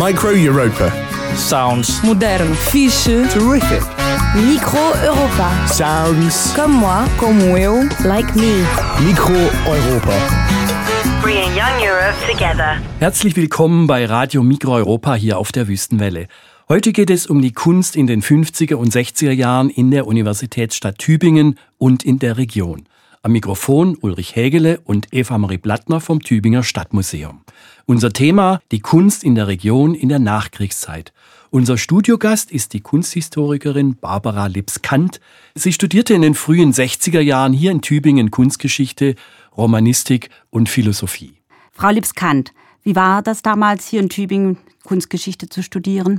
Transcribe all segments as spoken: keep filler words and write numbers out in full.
Micro Europa. Sounds Modern. Fiche. Terrific. Micro Europa. Sounds. Comme moi. Como eu. Like me. Micro Europa. Bringing young Europe together. Herzlich willkommen bei Radio Micro Europa hier auf der Wüstenwelle. Heute geht es um die Kunst in den fünfziger und sechziger Jahren in der Universitätsstadt Tübingen und in der Region. Am Mikrofon Ulrich Hägele und Eva-Marie Blattner vom Tübinger Stadtmuseum. Unser Thema: die Kunst in der Region in der Nachkriegszeit. Unser Studiogast ist die Kunsthistorikerin Barbara Lips-Kant. Sie studierte in den frühen sechziger Jahren hier in Tübingen Kunstgeschichte, Romanistik und Philosophie. Frau Lips-Kant, wie war das damals hier in Tübingen, Kunstgeschichte zu studieren?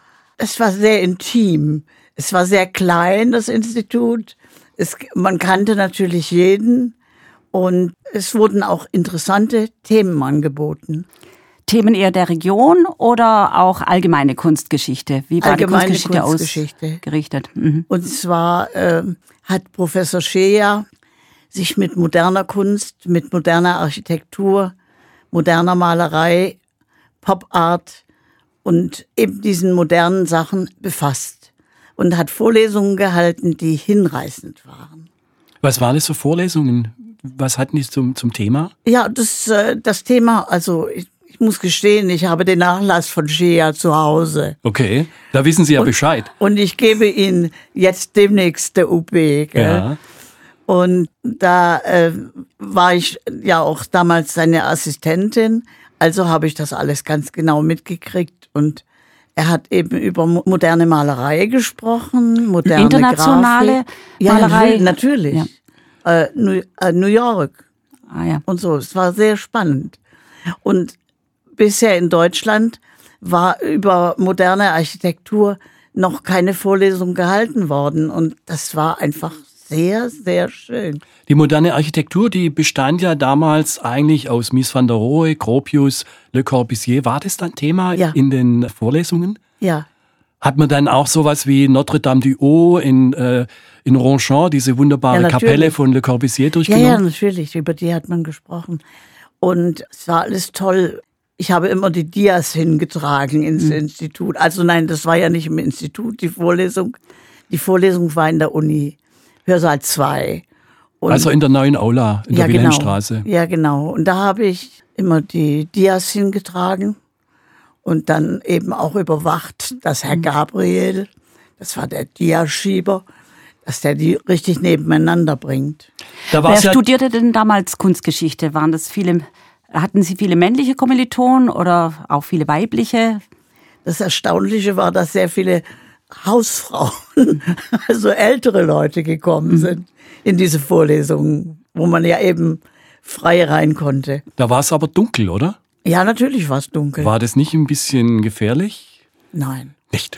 Es war sehr intim. Es war sehr klein, das Institut. Es, man kannte natürlich jeden und es wurden auch interessante Themen angeboten. Themen eher der Region oder auch allgemeine Kunstgeschichte? Wie war allgemeine die Kunstgeschichte, Kunstgeschichte ausgerichtet? Mhm. Und zwar äh, hat Professor Scheer sich mit moderner Kunst, mit moderner Architektur, moderner Malerei, Pop Art und eben diesen modernen Sachen befasst. Und hat Vorlesungen gehalten, die hinreißend waren. Was waren das für Vorlesungen? Was hatten die zum, zum Thema? Ja, das, das Thema, also ich, ich muss gestehen, ich habe den Nachlass von Scheer zu Hause. Okay, da wissen Sie ja und, Bescheid. Und ich gebe Ihnen jetzt demnächst der U B. Gell? Ja. Und da äh, war ich ja auch damals seine Assistentin, also habe ich das alles ganz genau mitgekriegt. Und er hat eben über moderne Malerei gesprochen, moderne internationale Grafik. Ja, Malerei. natürlich. Ja. Äh, New, äh, New York Ah, ja. und so. Es war sehr spannend. Und bisher in Deutschland war über moderne Architektur noch keine Vorlesung gehalten worden. Und das war einfach sehr, sehr schön. Die moderne Architektur, die bestand ja damals eigentlich aus Mies van der Rohe, Gropius, Le Corbusier. War das dann Thema Ja. in den Vorlesungen? Ja. Hat man dann auch sowas wie Notre-Dame-du-Haut in, äh, in Ronchamp, diese wunderbare Ja, natürlich. Kapelle von Le Corbusier Ja, durchgenommen? ja, natürlich. Über die hat man gesprochen. Und es war alles toll. Ich habe immer die Dias hingetragen ins Mhm. Institut. Also nein, das war ja nicht im Institut, die Vorlesung. Die Vorlesung war in der Uni, Hörsaal zwei. Und Also in der neuen Aula, in der Wilhelmstraße. Genau. Ja, genau. Und da habe ich immer die Dias hingetragen und dann eben auch überwacht, dass Herr Gabriel, das war der Diaschieber, dass der die richtig nebeneinander bringt. Da Wer war's ja, studierte denn damals Kunstgeschichte? Waren das viele, hatten Sie viele männliche Kommilitonen oder auch viele weibliche? Das Erstaunliche war, dass sehr viele Hausfrauen, also ältere Leute gekommen sind in diese Vorlesungen, wo man ja eben frei rein konnte. da war es aber dunkel, oder? Ja, natürlich war es dunkel. War das nicht ein bisschen gefährlich? Nein, Nicht.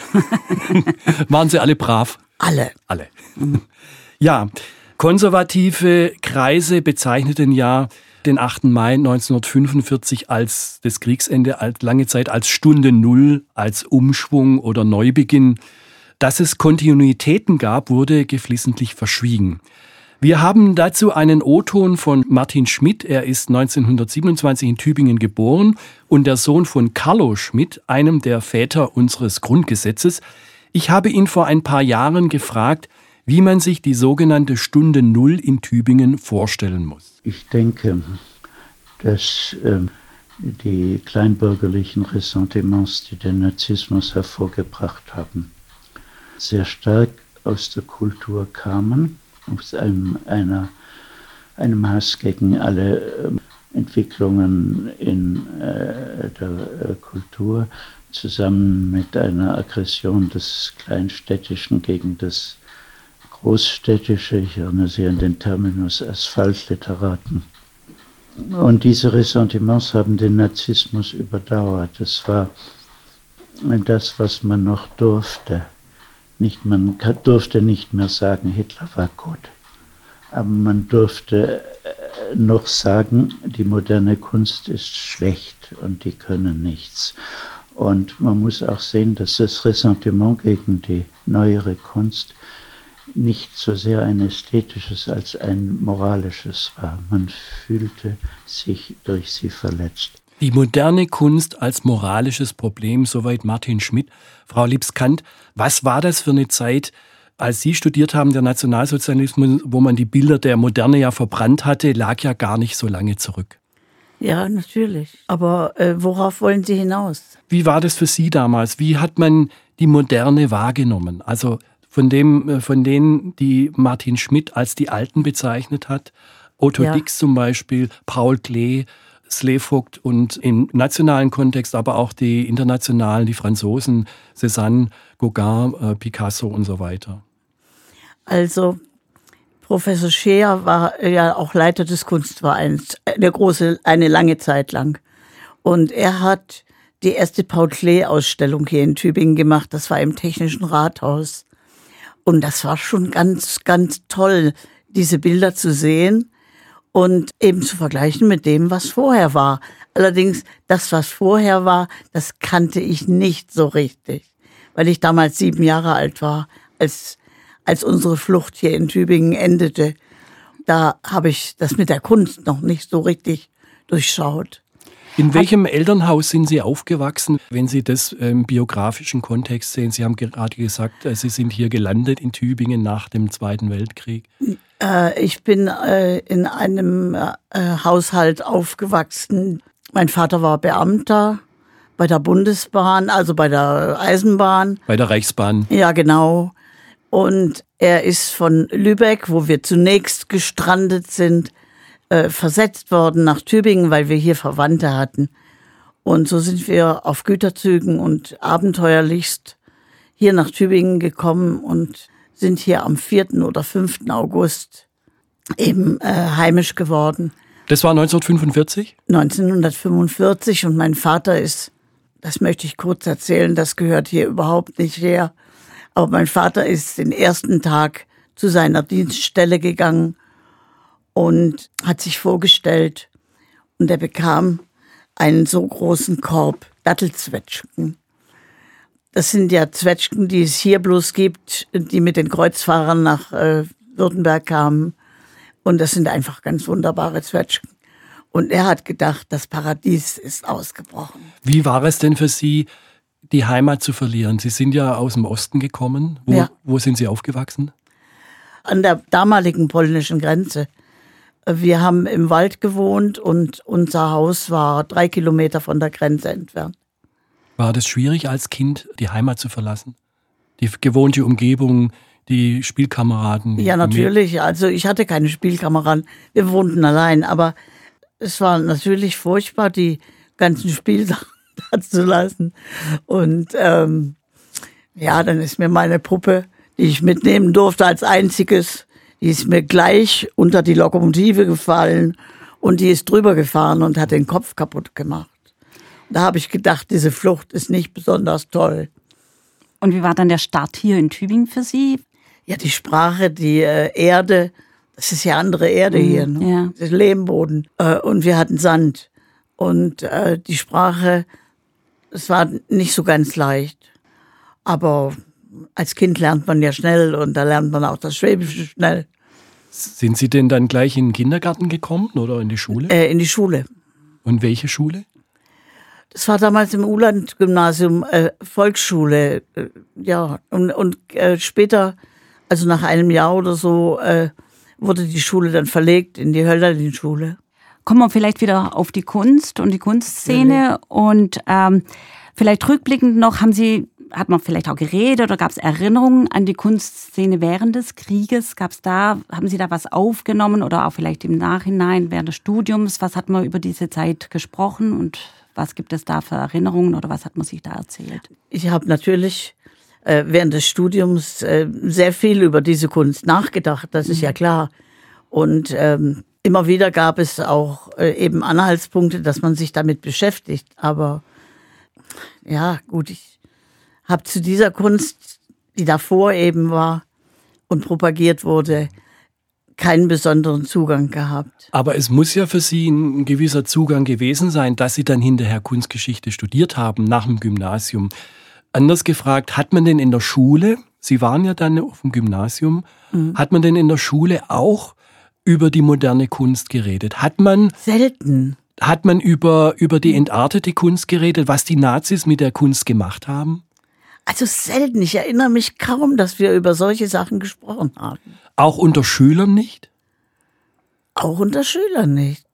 Waren sie alle brav? alle. Alle. Ja, konservative Kreise bezeichneten ja den achten Mai neunzehnhundertfünfundvierzig als das Kriegsende, als lange Zeit als Stunde Null, als Umschwung oder Neubeginn. Dass es Kontinuitäten gab, wurde geflissentlich verschwiegen. Wir haben dazu einen O-Ton von Martin Schmidt. Er ist neunzehnhundertsiebenundzwanzig in Tübingen geboren und der Sohn von Carlo Schmidt, einem der Väter unseres Grundgesetzes. Ich habe ihn vor ein paar Jahren gefragt, wie man sich die sogenannte Stunde Null in Tübingen vorstellen muss. Ich denke, dass ähm, die kleinbürgerlichen Ressentiments, die den Nazismus hervorgebracht haben, sehr stark aus der Kultur kamen, aus einem, einer, einem Hass gegen alle ähm, Entwicklungen in äh, der äh, Kultur, zusammen mit einer Aggression des Kleinstädtischen gegen das Großstädtische. Ich erinnere Sie an den Terminus Asphaltliteraten. Und diese Ressentiments haben den Narzissmus überdauert. Es war das, was man noch durfte. Nicht, man durfte nicht mehr sagen, Hitler war gut. Aber man durfte noch sagen, die moderne Kunst ist schlecht und die können nichts. Und man muss auch sehen, dass das Ressentiment gegen die neuere Kunst nicht so sehr ein ästhetisches als ein moralisches war. Man fühlte sich durch sie verletzt. Die moderne Kunst als moralisches Problem, soweit Martin Schmidt. Frau Liebskant, was war das für eine Zeit, als Sie studiert haben, der Nationalsozialismus, wo man die Bilder der Moderne ja verbrannt hatte, lag ja gar nicht so lange zurück. Ja, natürlich. Aber äh, worauf wollen Sie hinaus? Wie war das für Sie damals? Wie hat man die Moderne wahrgenommen? Also von dem, von denen, die Martin Schmidt als die Alten bezeichnet hat, Otto Ja. Dix zum Beispiel, Paul Klee, Slevogt und im nationalen Kontext, aber auch die internationalen, die Franzosen, Cézanne, Gauguin, äh, Picasso und so weiter. Also Professor Scheer war ja auch Leiter des Kunstvereins, eine große, eine lange Zeit lang. Und er hat die erste Paul Klee-Ausstellung hier in Tübingen gemacht. Das war im Technischen Rathaus. Und das war schon ganz, ganz toll, diese Bilder zu sehen und eben zu vergleichen mit dem, was vorher war. Allerdings, das, was vorher war, das kannte ich nicht so richtig, weil ich damals sieben Jahre alt war, als als unsere Flucht hier in Tübingen endete. Da habe ich das mit der Kunst noch nicht so richtig durchschaut. In welchem Elternhaus sind Sie aufgewachsen, wenn Sie das im biografischen Kontext sehen? Sie haben gerade gesagt, Sie sind hier gelandet in Tübingen nach dem Zweiten Weltkrieg. Äh, ich bin äh, in einem äh, Haushalt aufgewachsen. Mein Vater war Beamter bei der Bundesbahn, also bei der Eisenbahn. Bei der Reichsbahn. Ja, genau. Und er ist von Lübeck, wo wir zunächst gestrandet sind, äh, versetzt worden nach Tübingen, weil wir hier Verwandte hatten. Und so sind wir auf Güterzügen und abenteuerlichst hier nach Tübingen gekommen und sind hier am vierten oder fünften August eben äh, heimisch geworden. Das war neunzehnhundertfünfundvierzig? neunzehnhundertfünfundvierzig und mein Vater ist, das möchte ich kurz erzählen, das gehört hier überhaupt nicht her, aber mein Vater ist den ersten Tag zu seiner Dienststelle gegangen und hat sich vorgestellt und er bekam einen so großen Korb Dattelzwetschgen. Das sind ja Zwetschgen, die es hier bloß gibt, die mit den Kreuzfahrern nach äh, Württemberg kamen. Und das sind einfach ganz wunderbare Zwetschgen. Und er hat gedacht, das Paradies ist ausgebrochen. Wie war es denn für Sie, die Heimat zu verlieren? Sie sind ja aus dem Osten gekommen. Wo, Ja. wo sind Sie aufgewachsen? An der damaligen polnischen Grenze. Wir haben im Wald gewohnt und unser Haus war drei Kilometer von der Grenze entfernt. War das schwierig als Kind, die Heimat zu verlassen? Die gewohnte Umgebung, die Spielkameraden? Ja, natürlich. Also ich hatte keine Spielkameraden. Wir wohnten allein. Aber es war natürlich furchtbar, die ganzen Spielsachen da zu lassen. Und ähm, ja, dann ist mir meine Puppe, die ich mitnehmen durfte als einziges, die ist mir gleich unter die Lokomotive gefallen und die ist drüber gefahren und hat den Kopf kaputt gemacht. Da habe ich gedacht, diese Flucht ist nicht besonders toll. Und wie war dann der Start hier in Tübingen für Sie? Ja, die Sprache, die äh, Erde, das ist ja andere Erde hier, ne? Ja. Das ist Lehmboden. Äh, und wir hatten Sand. Und äh, die Sprache, es war nicht so ganz leicht. Aber als Kind lernt man ja schnell und da lernt man auch das Schwäbische schnell. Sind Sie denn dann gleich in den Kindergarten gekommen oder in die Schule? Äh, in die Schule. Und welche Schule? Das war damals im Uhland-Gymnasium, äh, Volksschule. Äh, ja, und, und äh, später, also nach einem Jahr oder so, äh, wurde die Schule dann verlegt in die Hölderlin-Schule. Kommen wir vielleicht wieder auf die Kunst und die Kunstszene. Und ähm, vielleicht rückblickend noch, haben Sie, hat man vielleicht auch geredet oder gab es Erinnerungen an die Kunstszene während des Krieges? Gab es da, haben Sie da was aufgenommen oder auch vielleicht im Nachhinein während des Studiums? Was hat man über diese Zeit gesprochen und was gibt es da für Erinnerungen oder was hat man sich da erzählt? Ich habe natürlich äh, während des Studiums äh, sehr viel über diese Kunst nachgedacht, das ist ja klar. Und ähm, immer wieder gab es auch äh, eben Anhaltspunkte, dass man sich damit beschäftigt. Aber ja, gut, ich habe zu dieser Kunst, die davor eben war und propagiert wurde, keinen besonderen Zugang gehabt. Aber es muss ja für Sie ein gewisser Zugang gewesen sein, dass Sie dann hinterher Kunstgeschichte studiert haben, nach dem Gymnasium. Anders gefragt, hat man denn in der Schule, Sie waren ja dann auf dem Gymnasium, mhm. hat man denn in der Schule auch über die moderne Kunst geredet? Hat man... Selten. Hat man über, über die entartete Kunst geredet, was die Nazis mit der Kunst gemacht haben? Also selten. Ich erinnere mich kaum, dass wir über solche Sachen gesprochen haben. Auch unter Schülern nicht? Auch unter Schülern nicht.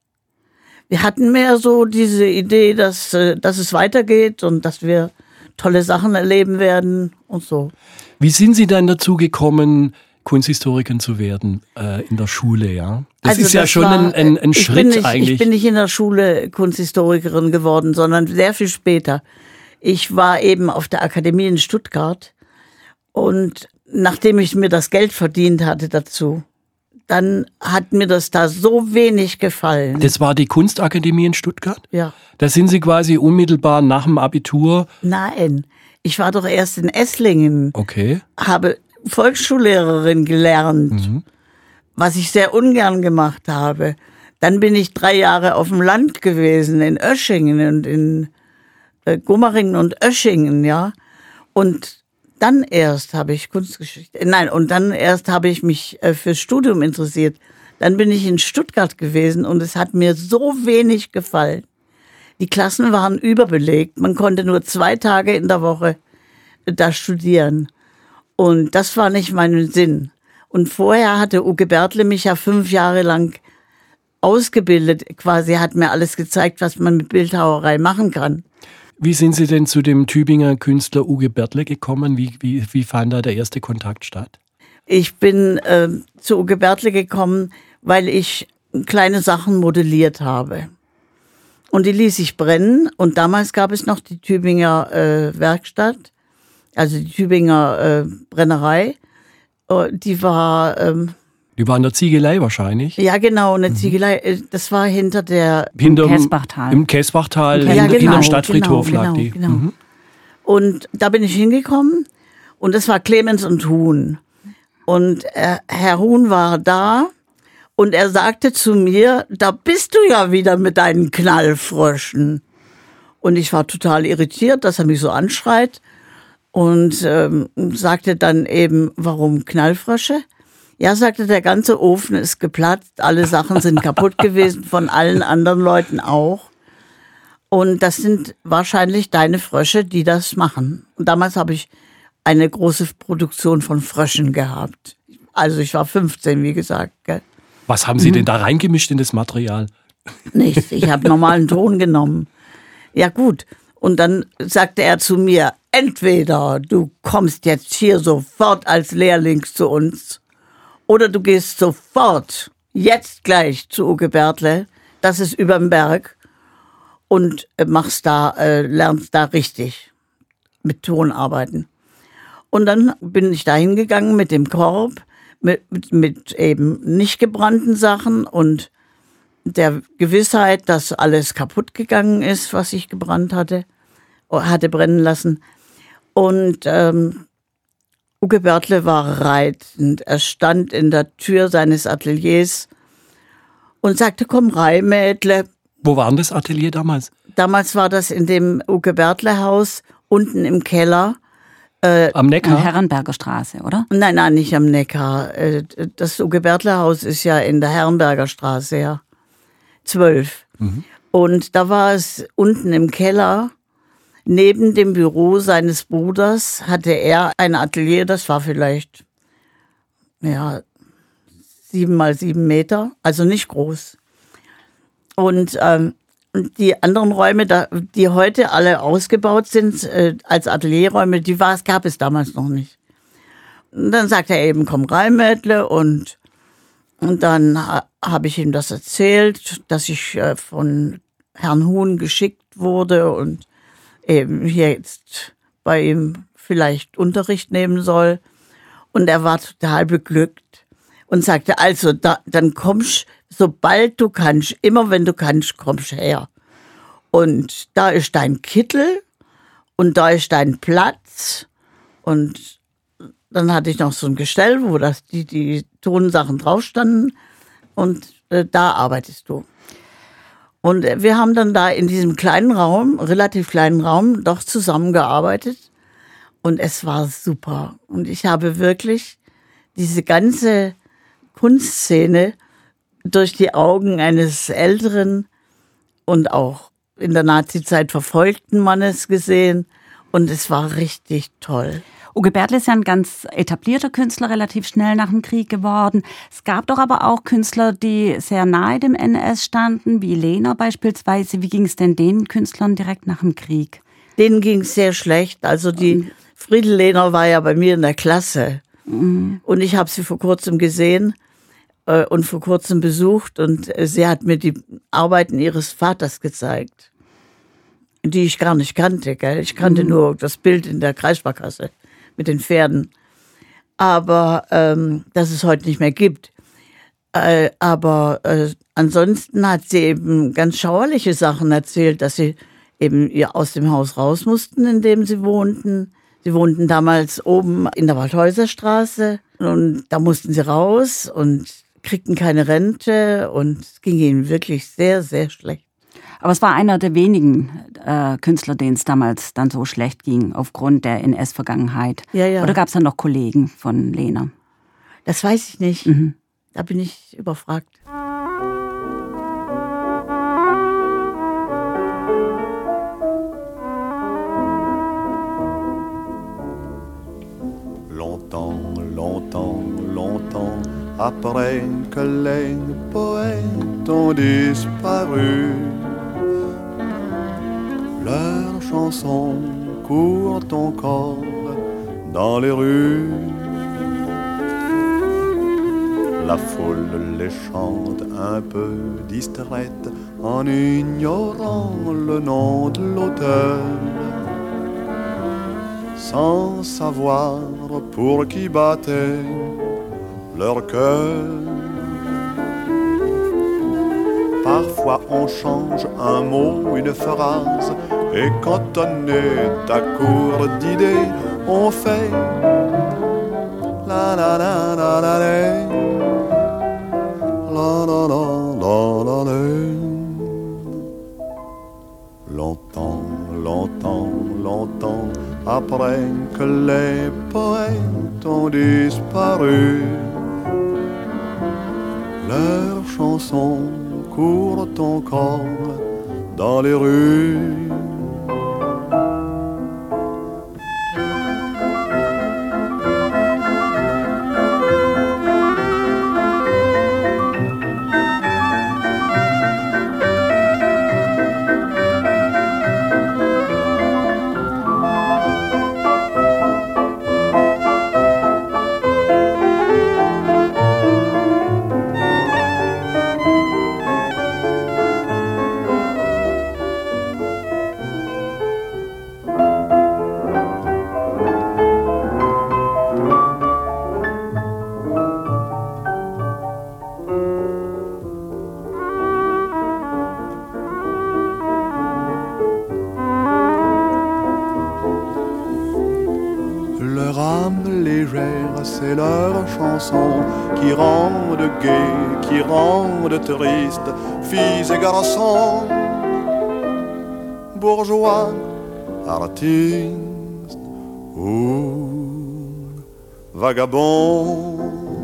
Wir hatten mehr so diese Idee, dass, dass es weitergeht und dass wir tolle Sachen erleben werden und so. Wie sind Sie dann dazu gekommen, Kunsthistorikerin zu werden äh, in der Schule? Ja, das also ist ja das schon war, ein, ein, ein ich Schritt bin nicht, eigentlich. Ich bin nicht in der Schule Kunsthistorikerin geworden, sondern sehr viel später. Ich war eben auf der Akademie in Stuttgart und nachdem ich mir das Geld verdient hatte dazu, dann hat mir das da so wenig gefallen. Das war die Kunstakademie in Stuttgart? Ja. Da sind Sie quasi unmittelbar nach dem Abitur? Nein, ich war doch erst in Esslingen. Okay. Habe Volksschullehrerin gelernt, Mhm. was ich sehr ungern gemacht habe. Dann bin ich drei Jahre auf dem Land gewesen, in Oeschingen und in äh, Gummeringen und Oeschingen, ja. Und dann erst habe ich Kunstgeschichte, nein, und dann erst habe ich mich äh, fürs Studium interessiert. Dann bin ich in Stuttgart gewesen und es hat mir so wenig gefallen. Die Klassen waren überbelegt. Man konnte nur zwei Tage in der Woche da studieren. Und das war nicht mein Sinn. Und vorher hatte Uke Bertle mich ja fünf Jahre lang ausgebildet. Quasi hat mir alles gezeigt, was man mit Bildhauerei machen kann. Wie sind Sie denn zu dem Tübinger Künstler Uke Bertle gekommen? Wie, wie, wie fand da der erste Kontakt statt? Ich bin äh, zu Uke Bertle gekommen, weil ich kleine Sachen modelliert habe. Und die ließ ich brennen. Und damals gab es noch die Tübinger äh, Werkstatt, also die Tübinger äh, Brennerei. Uh, die war... Ähm, Die war in der Ziegelei wahrscheinlich? Ja, genau, eine mhm. Ziegelei. Das war hinter der... Hinterm, Käsbachtal. Im Käsbachtal, ja, hinter, genau, hinterm Stadtfriedhof genau, lag die. Genau. Mhm. Und da bin ich hingekommen und das war Clemens und Huhn. Und äh, Herr Huhn war da und er sagte zu mir, da bist du ja wieder mit deinen Knallfröschen. Und ich war total irritiert, dass er mich so anschreit und ähm, sagte dann eben, warum Knallfrösche? Ja, sagte, der ganze Ofen ist geplatzt, alle Sachen sind kaputt gewesen, von allen anderen Leuten auch. Und das sind wahrscheinlich deine Frösche, die das machen. Und damals habe ich eine große Produktion von Fröschen gehabt. Also ich war fünfzehn, wie gesagt. Gell? Was haben Sie mhm. denn da reingemischt in das Material? Nichts, ich habe normalen Ton genommen. Ja gut, und dann sagte er zu mir, entweder du kommst jetzt hier sofort als Lehrling zu uns oder du gehst sofort, jetzt gleich zu Uke Bertle, das ist überm Berg, und machst da, äh, lernst da richtig mit Ton arbeiten. Und dann bin ich da hingegangen mit dem Korb, mit, mit, mit eben nicht gebrannten Sachen und der Gewissheit, dass alles kaputt gegangen ist, was ich gebrannt hatte, hatte brennen lassen. Und ähm, Uke Bertle war reizend. Er stand in der Tür seines Ateliers und sagte, komm rein, Mädle. Wo war denn das Atelier damals? Damals war das in dem Uke Bertle Haus, unten im Keller. Äh, am Neckar? Herrenberger Straße, oder? Nein, nein, nicht am Neckar. Das Uke Bertle Haus ist ja in der Herrenberger Straße, ja. Zwölf. Mhm. Und da war es unten im Keller, neben dem Büro seines Bruders, hatte er ein Atelier, das war vielleicht, ja, sieben mal sieben Meter, also nicht groß. Und ähm, die anderen Räume, da, die heute alle ausgebaut sind äh, als Atelierräume, die war, gab es damals noch nicht. Und dann sagte er eben, komm rein, Mädle, und Und dann ha, habe ich ihm das erzählt, dass ich äh, von Herrn Huhn geschickt wurde und eben hier jetzt bei ihm vielleicht Unterricht nehmen soll. Und er war total beglückt und sagte, also da, dann kommst, sobald du kannst, immer wenn du kannst, kommst her. Und da ist dein Kittel und da ist dein Platz. Und dann hatte ich noch so ein Gestell, wo das die, die Tonsachen drauf standen und äh, da arbeitest du. Und äh, wir haben dann da in diesem kleinen Raum, relativ kleinen Raum, doch zusammengearbeitet und es war super. Und ich habe wirklich diese ganze Kunstszene durch die Augen eines älteren, und auch in der Nazizeit verfolgten man es gesehen und es war richtig toll. Uwe Bertel ist ja ein ganz etablierter Künstler, relativ schnell nach dem Krieg geworden. Es gab doch aber auch Künstler, die sehr nahe dem N S standen, wie Lehner beispielsweise. Wie ging es denn den Künstlern direkt nach dem Krieg? Denen ging es sehr schlecht. Also die Friedel Lehner war ja bei mir in der Klasse. Mhm. Und ich habe sie vor kurzem gesehen äh, und vor kurzem besucht. Und äh, sie hat mir die Arbeiten ihres Vaters gezeigt, die ich gar nicht kannte. Gell? Ich kannte mhm. nur das Bild in der Kreissparkasse mit den Pferden. Aber ähm, dass es heute nicht mehr gibt. Äh, aber äh, ansonsten hat sie eben ganz schauerliche Sachen erzählt, dass sie eben aus dem Haus raus mussten, in dem sie wohnten. Sie wohnten damals oben in der Waldhäuserstraße und da mussten sie raus und kriegten keine Rente und es ging ihnen wirklich sehr, sehr schlecht. Aber es war einer der wenigen äh, Künstler, denen es damals dann so schlecht ging, aufgrund der N S-Vergangenheit. Ja, ja. Oder gab es dann noch Kollegen von Lehner? Das weiß ich nicht. Mhm. Da bin ich überfragt. Longtemps, longtemps, longtemps, après que les poètes ont disparu, leurs chansons courent encore dans les rues. La foule les chante un peu distraite en ignorant le nom de l'auteur, sans savoir pour qui battait leur cœur. Parfois on change un mot, une phrase, et quand on est à court d'idées, on fait la la la la la la la la la la la la. Longtemps, longtemps, longtemps après que les poètes ont disparu, leurs chansons courent encore dans les rues. C'est leurs chansons qui rendent gai, qui rendent triste, filles et garçons, bourgeois, artistes ou vagabonds.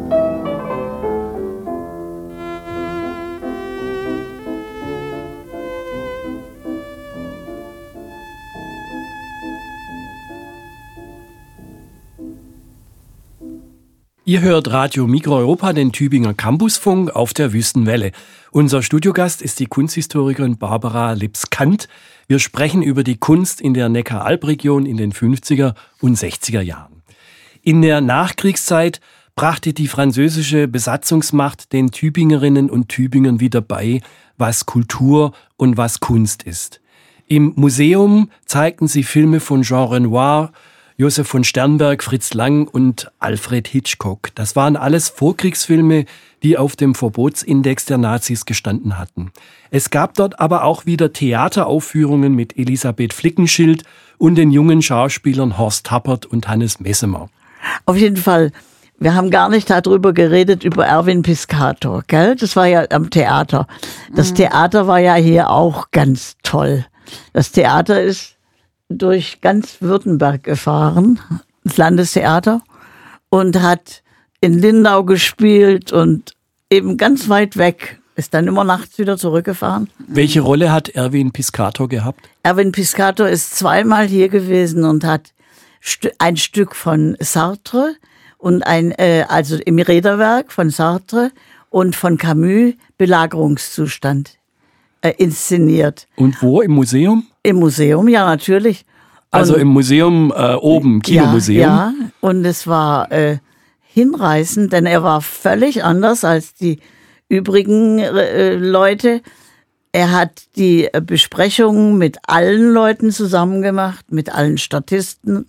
Ihr hört Radio Migro Europa, den Tübinger Campusfunk auf der Wüstenwelle. Unser Studiogast ist die Kunsthistorikerin Barbara Lips-Kant. Wir sprechen über die Kunst in der Neckar-Alb-Region in den fünfziger und sechziger Jahren. In der Nachkriegszeit brachte die französische Besatzungsmacht den Tübingerinnen und Tübingern wieder bei, was Kultur und was Kunst ist. Im Museum zeigten sie Filme von Jean Renoir, Josef von Sternberg, Fritz Lang und Alfred Hitchcock. Das waren alles Vorkriegsfilme, die auf dem Verbotsindex der Nazis gestanden hatten. Es gab dort aber auch wieder Theateraufführungen mit Elisabeth Flickenschild und den jungen Schauspielern Horst Tappert und Hannes Messemer. Auf jeden Fall. Wir haben gar nicht darüber geredet, über Erwin Piscator, gell? Das war ja am Theater. Das mhm. Theater war ja hier auch ganz toll. Das Theater ist durch ganz Württemberg gefahren, das Landestheater, und hat in Lindau gespielt und eben ganz weit weg Ist dann immer nachts wieder zurückgefahren. Welche Rolle hat Erwin Piscator gehabt? Erwin Piscator ist zweimal hier gewesen und hat ein Stück von Sartre und ein, äh, also im Räderwerk von Sartre und von Camus Belagerungszustand äh, inszeniert. Und wo? Im Museum? Im Museum, ja, natürlich. Und, also im Museum äh, oben, Kinomuseum? Ja, ja, und es war äh, hinreißend, denn er war völlig anders als die übrigen äh, Leute. Er hat die Besprechungen mit allen Leuten zusammen gemacht, mit allen Statisten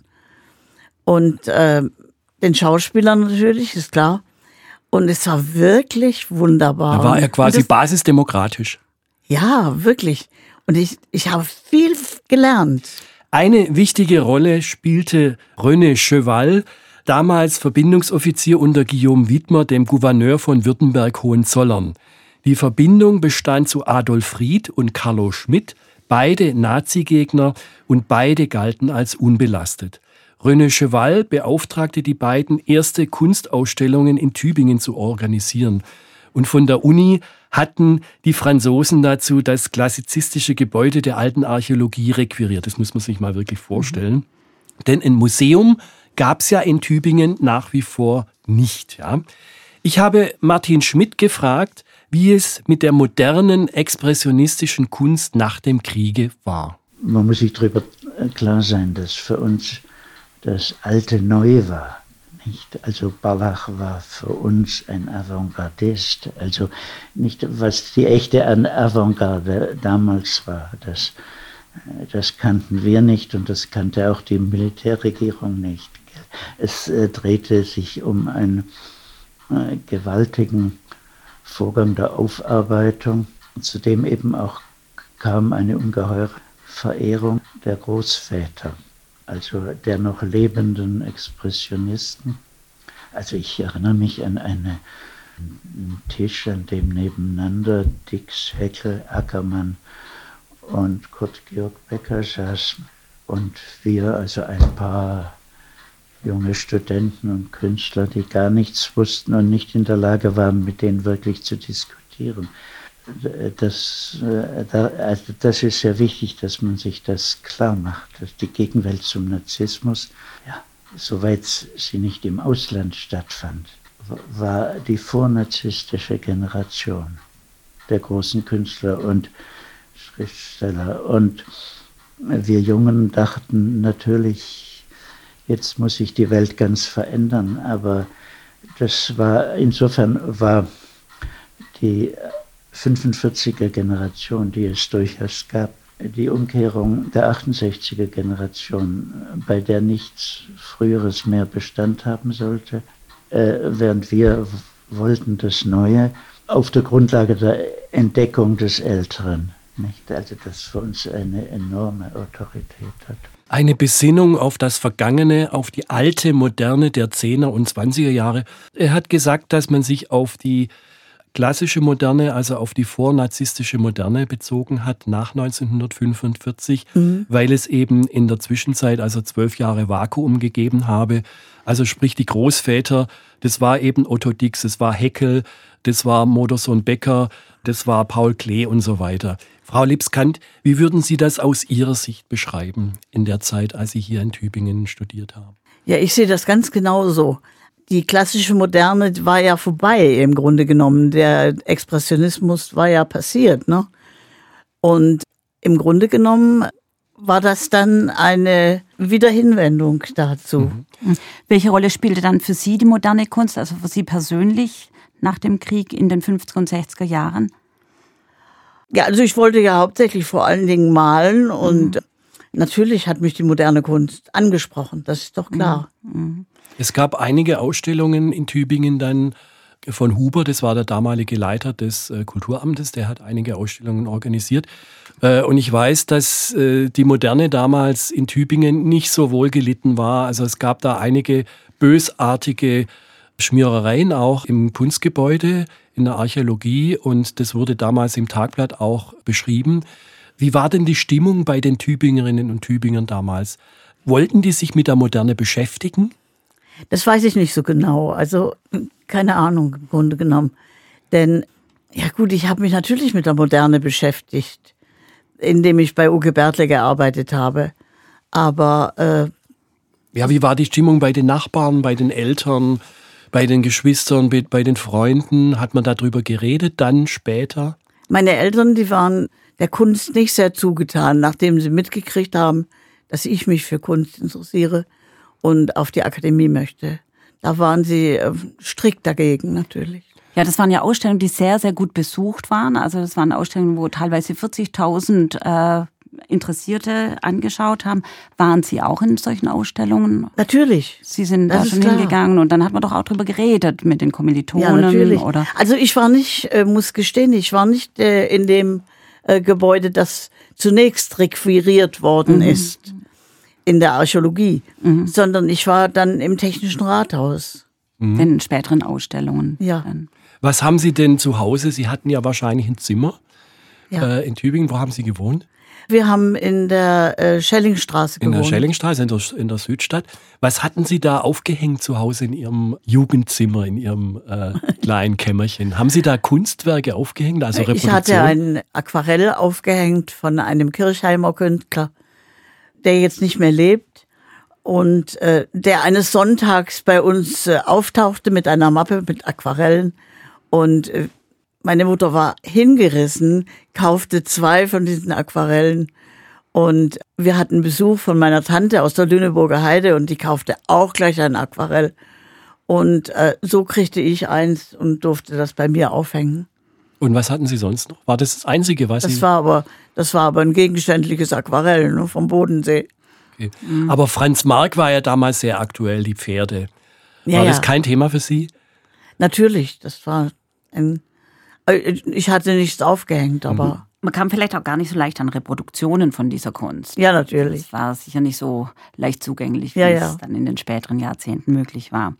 und äh, den Schauspielern natürlich, ist klar. Und es war wirklich wunderbar. Da war er quasi das, basisdemokratisch. Ja, wirklich. Und ich, ich habe viel gelernt. Eine wichtige Rolle spielte René Cheval, damals Verbindungsoffizier unter Guillaume Widmer, dem Gouverneur von Württemberg-Hohenzollern. Die Verbindung bestand zu Adolf Ried und Carlo Schmidt, beide Nazi-Gegner und beide galten als unbelastet. René Cheval beauftragte die beiden, erste Kunstausstellungen in Tübingen zu organisieren. Und von der Uni hatten die Franzosen dazu das klassizistische Gebäude der alten Archäologie requiriert. Das muss man sich mal wirklich vorstellen. Mhm. Denn ein Museum gab es ja in Tübingen nach wie vor nicht. Ja. Ich habe Martin Schmidt gefragt, wie es mit der modernen expressionistischen Kunst nach dem Kriege war. Man muss sich darüber klar sein, dass für uns das Alte neu war. Nicht? Also Barlach war für uns ein Avantgardist. Also nicht, was die echte Avantgarde damals war, das, das kannten wir nicht und das kannte auch die Militärregierung nicht. Es äh, drehte sich um einen äh, gewaltigen Vorgang der Aufarbeitung, zu dem eben auch kam eine ungeheure Verehrung der Großväter, also der noch lebenden Expressionisten. Also ich erinnere mich an eine, einen Tisch, an dem nebeneinander Dix, Heckel, Ackermann und Kurt-Georg Becker saßen und wir, also ein paar junge Studenten und Künstler, die gar nichts wussten und nicht in der Lage waren, mit denen wirklich zu diskutieren. Das, also das ist sehr wichtig, dass man sich das klar macht, dass die Gegenwelt zum Narzissmus, ja, soweit sie nicht im Ausland stattfand, war die vornarzisstische Generation der großen Künstler und Schriftsteller. Und wir Jungen dachten natürlich, jetzt muss sich die Welt ganz verändern, aber das war, insofern war die fünfundvierziger Generation, die es durchaus gab, die Umkehrung der achtundsechziger Generation, bei der nichts Früheres mehr Bestand haben sollte, äh, während wir wollten das Neue auf der Grundlage der Entdeckung des Älteren. Nicht? Also das für uns eine enorme Autorität hat. Eine Besinnung auf das Vergangene, auf die alte Moderne der zehner und zwanziger Jahre. Er hat gesagt, dass man sich auf die klassische Moderne, also auf die vornarzisstische Moderne bezogen hat nach neunzehnhundertfünfundvierzig, mhm. weil es eben in der Zwischenzeit also zwölf Jahre Vakuum gegeben habe. Also sprich die Großväter, das war eben Otto Dix, das war Heckel, das war Modersohn Becker, das war Paul Klee und so weiter. Frau Lipskant, wie würden Sie das aus Ihrer Sicht beschreiben in der Zeit, als Sie hier in Tübingen studiert haben? Ja, ich sehe das ganz genau so. Die klassische Moderne war ja vorbei im Grunde genommen. Der Expressionismus war ja passiert, ne? Und im Grunde genommen war das dann eine Wiederhinwendung dazu. Mhm. Welche Rolle spielte dann für Sie die moderne Kunst, also für Sie persönlich nach dem Krieg in den fünfziger und sechziger Jahren? Ja, also ich wollte ja hauptsächlich vor allen Dingen malen und mhm. natürlich hat mich die moderne Kunst angesprochen, das ist doch klar. Mhm. Es gab einige Ausstellungen in Tübingen dann von Huber, das war der damalige Leiter des Kulturamtes, der hat einige Ausstellungen organisiert. Und ich weiß, dass die Moderne damals in Tübingen nicht so wohl gelitten war. Also es gab da einige bösartige Schmierereien auch im Kunstgebäude, in der Archäologie und das wurde damals im Tagblatt auch beschrieben. Wie war denn die Stimmung bei den Tübingerinnen und Tübingern damals? Wollten die sich mit der Moderne beschäftigen? Das weiß ich nicht so genau. Also keine Ahnung im Grunde genommen. Denn Ja gut, ich habe mich natürlich mit der Moderne beschäftigt, indem ich bei Uke Bertle gearbeitet habe. Aber äh, ja, wie war die Stimmung bei den Nachbarn, bei den Eltern, bei den Geschwistern, bei, bei den Freunden? Hat man darüber geredet dann später? Meine Eltern, die waren der Kunst nicht sehr zugetan, nachdem sie mitgekriegt haben, dass ich mich für Kunst interessiere und auf die Akademie möchte. Da waren sie äh, strikt dagegen natürlich. Ja, das waren ja Ausstellungen, die sehr, sehr gut besucht waren. Also das waren Ausstellungen, wo teilweise vierzigtausend äh, Interessierte angeschaut haben. Waren Sie auch in solchen Ausstellungen? Natürlich. Sie sind das da schon klar. hingegangen und dann hat man doch auch drüber geredet mit den Kommilitonen. Ja, natürlich. Oder? Also ich war nicht, äh, muss gestehen, ich war nicht äh, in dem äh, Gebäude, das zunächst requiriert worden mhm. ist in der Archäologie, mhm. sondern ich war dann im Technischen Rathaus. Mhm. In späteren Ausstellungen. Ja. Dann. Was haben Sie denn zu Hause? Sie hatten ja wahrscheinlich ein Zimmer ja. äh, in Tübingen. Wo haben Sie gewohnt? Wir haben in der äh, Schellingstraße gewohnt. In der Schellingstraße, in der, in der Südstadt. Was hatten Sie da aufgehängt zu Hause in Ihrem Jugendzimmer, in Ihrem äh, kleinen Kämmerchen? Haben Sie da Kunstwerke aufgehängt, also Reproduktion? Ich hatte ein Aquarell aufgehängt von einem Kirchheimer Künstler, der jetzt nicht mehr lebt und äh, der eines Sonntags bei uns äh, auftauchte mit einer Mappe mit Aquarellen. Und äh, meine Mutter war hingerissen, kaufte zwei von diesen Aquarellen und wir hatten Besuch von meiner Tante aus der Lüneburger Heide und die kaufte auch gleich ein Aquarell. Und äh, so kriegte ich eins und durfte das bei mir aufhängen. Und was hatten Sie sonst noch? War das das Einzige, was das Sie... War aber, das war aber ein gegenständliches Aquarell, ne, vom Bodensee. Okay. Mhm. Aber Franz Marc war ja damals sehr aktuell, die Pferde. War ja, das ja. kein Thema für Sie? Natürlich, das war ein... Ich hatte nichts aufgehängt, aber... Mhm. Man kam vielleicht auch gar nicht so leicht an Reproduktionen von dieser Kunst. Ja, natürlich. Das war sicher nicht so leicht zugänglich, wie ja, es ja. dann in den späteren Jahrzehnten möglich war.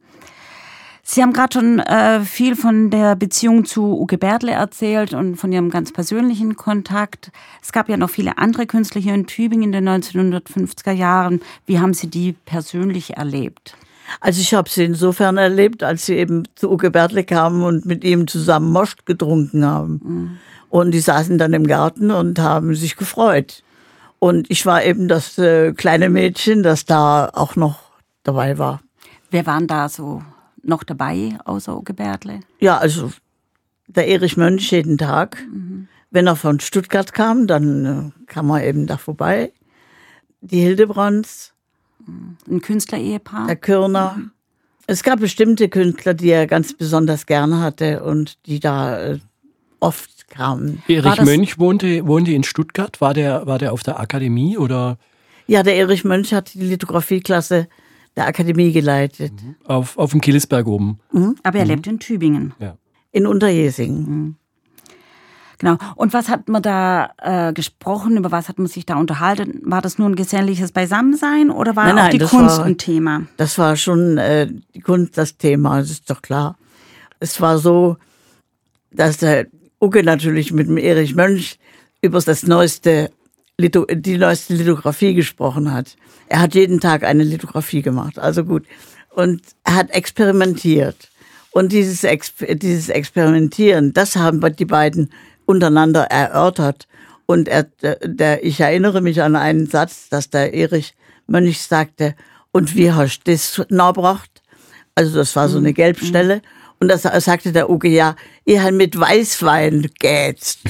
Sie haben gerade schon äh, viel von der Beziehung zu Uke Bertle erzählt und von Ihrem ganz persönlichen Kontakt. Es gab ja noch viele andere Künstler hier in Tübingen in den neunzehnhundertfünfziger Jahren. Wie haben Sie die persönlich erlebt? Also ich habe sie insofern erlebt, als sie eben zu Uke Bertle kamen und mit ihm zusammen Most getrunken haben. Mhm. Und die saßen dann im Garten und haben sich gefreut. Und ich war eben das äh, kleine Mädchen, das da auch noch dabei war. Wer waren da so noch dabei, außer Uke Bertle? Ja, also der Erich Mönch jeden Tag. Mhm. Wenn er von Stuttgart kam, dann äh, kam er eben da vorbei. Die Hildebrands. Ein Künstlerehepaar? Der Kürner. Mhm. Es gab bestimmte Künstler, die er ganz besonders gerne hatte und die da äh, oft kamen. Erich Mönch wohnte, wohnte in Stuttgart. War der, war der auf der Akademie oder? Ja, der Erich Mönch hat die Lithografieklasse der Akademie geleitet. Mhm. Auf, auf dem Killesberg oben. Mhm. Aber er mhm. lebt in Tübingen. Ja. In Unterjesing. Mhm. Genau. Und was hat man da äh, gesprochen? Über was hat man sich da unterhalten? War das nur ein geselliges Beisammensein oder war nein, auch nein, die das Kunst war, ein Thema? Das war schon äh, die Kunst das Thema, das ist doch klar. Es war so, dass der Uke natürlich mit dem Erich Mönch über das neueste, die neueste Lithografie gesprochen hat. Er hat jeden Tag eine Lithografie gemacht, also gut. Und er hat experimentiert. Und dieses, Exper- dieses Experimentieren, das haben die beiden untereinander erörtert. Und er, der, ich erinnere mich an einen Satz, dass der Erich Mönch sagte, und wie hast du das nachgebracht? Also das war so eine Gelbstelle. Und das sagte der Uke, ja, ihr halt mit Weißwein geätzt.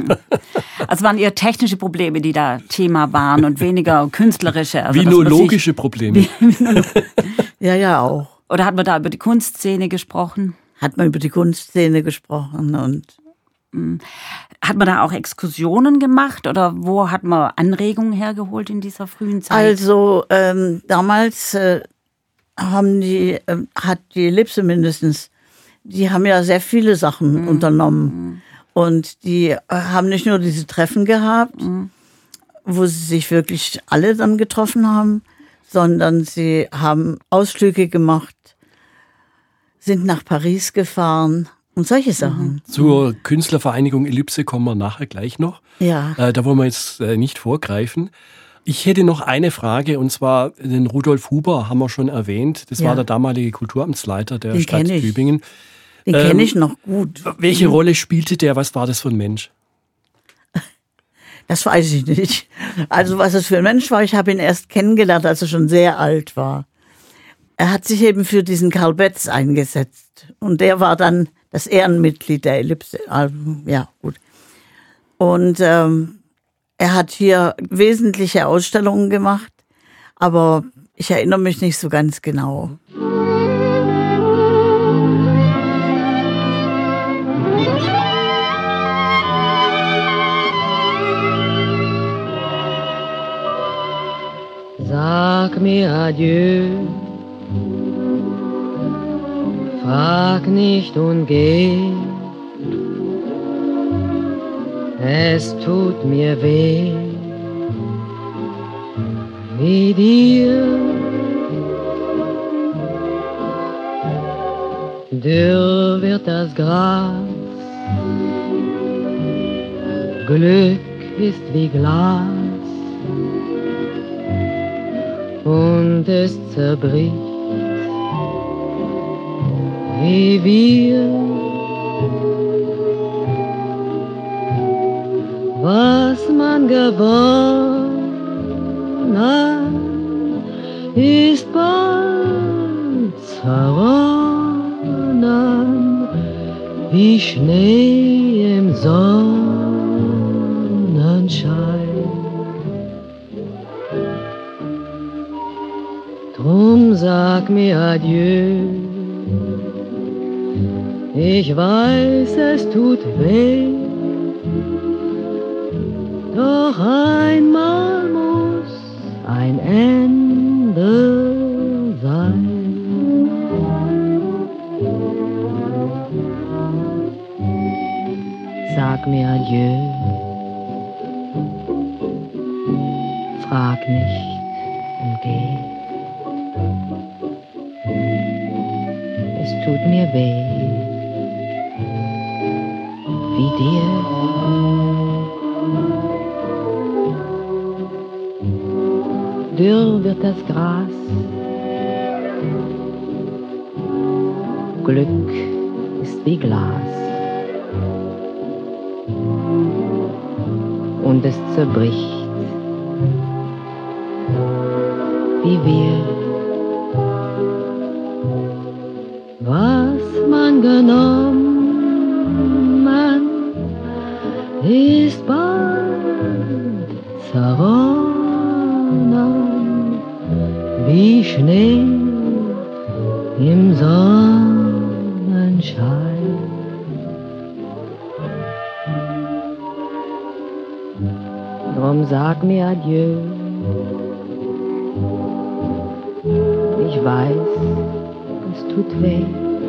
Also waren eher technische Probleme, die da Thema waren und weniger künstlerische. Also Vinologische Probleme. Ja, ja, auch. Oder hat man da über die Kunstszene gesprochen? Hat man über die Kunstszene gesprochen und... Hat man da auch Exkursionen gemacht oder wo hat man Anregungen hergeholt in dieser frühen Zeit? Also ähm, damals äh, haben die, äh, hat die Ellipse mindestens, die haben ja sehr viele Sachen mhm. unternommen. Mhm. Und die äh, haben nicht nur diese Treffen gehabt, mhm. wo sie sich wirklich alle dann getroffen haben, sondern sie haben Ausflüge gemacht, sind nach Paris gefahren. Und solche Sachen. Zur Künstlervereinigung Ellipse kommen wir nachher gleich noch. Ja. Äh, da wollen wir jetzt äh, nicht vorgreifen. Ich hätte noch eine Frage, und zwar den Rudolf Huber haben wir schon erwähnt. Das ja. war der damalige Kulturamtsleiter der Den Stadt kenn ich. Tübingen. Den Ähm, kenne ich noch gut. Welche Rolle spielte der? Was war das für ein Mensch? Das weiß ich nicht. Also was es für ein Mensch war, ich habe ihn erst kennengelernt, als er schon sehr alt war. Er hat sich eben für diesen Karl Betz eingesetzt. Und der war dann das Ehrenmitglied der Ellipse. Also, ja, gut. Und ähm, er hat hier wesentliche Ausstellungen gemacht, aber ich erinnere mich nicht so ganz genau. Sag mir adieu, frag nicht und geh, es tut mir weh, wie dir. Dürr wird das Gras, Glück ist wie Glas, und es zerbricht wie wir. Was man gewonnen hat, ist bald zerronnen wie Schnee im Sonnenschein. Drum sag mir adieu, ich weiß, es tut weh, doch einmal muss ein Ende sein. Sag mir adieu, frag nicht und geh. Es tut mir weh, wie dir. Dürr wird das Gras, Glück ist wie Glas, und es zerbricht wie wir. Was man genommen, ist bald zerronnen wie Schnee im Sonnenschein. Drum sag mir adieu, ich weiß, es tut weh,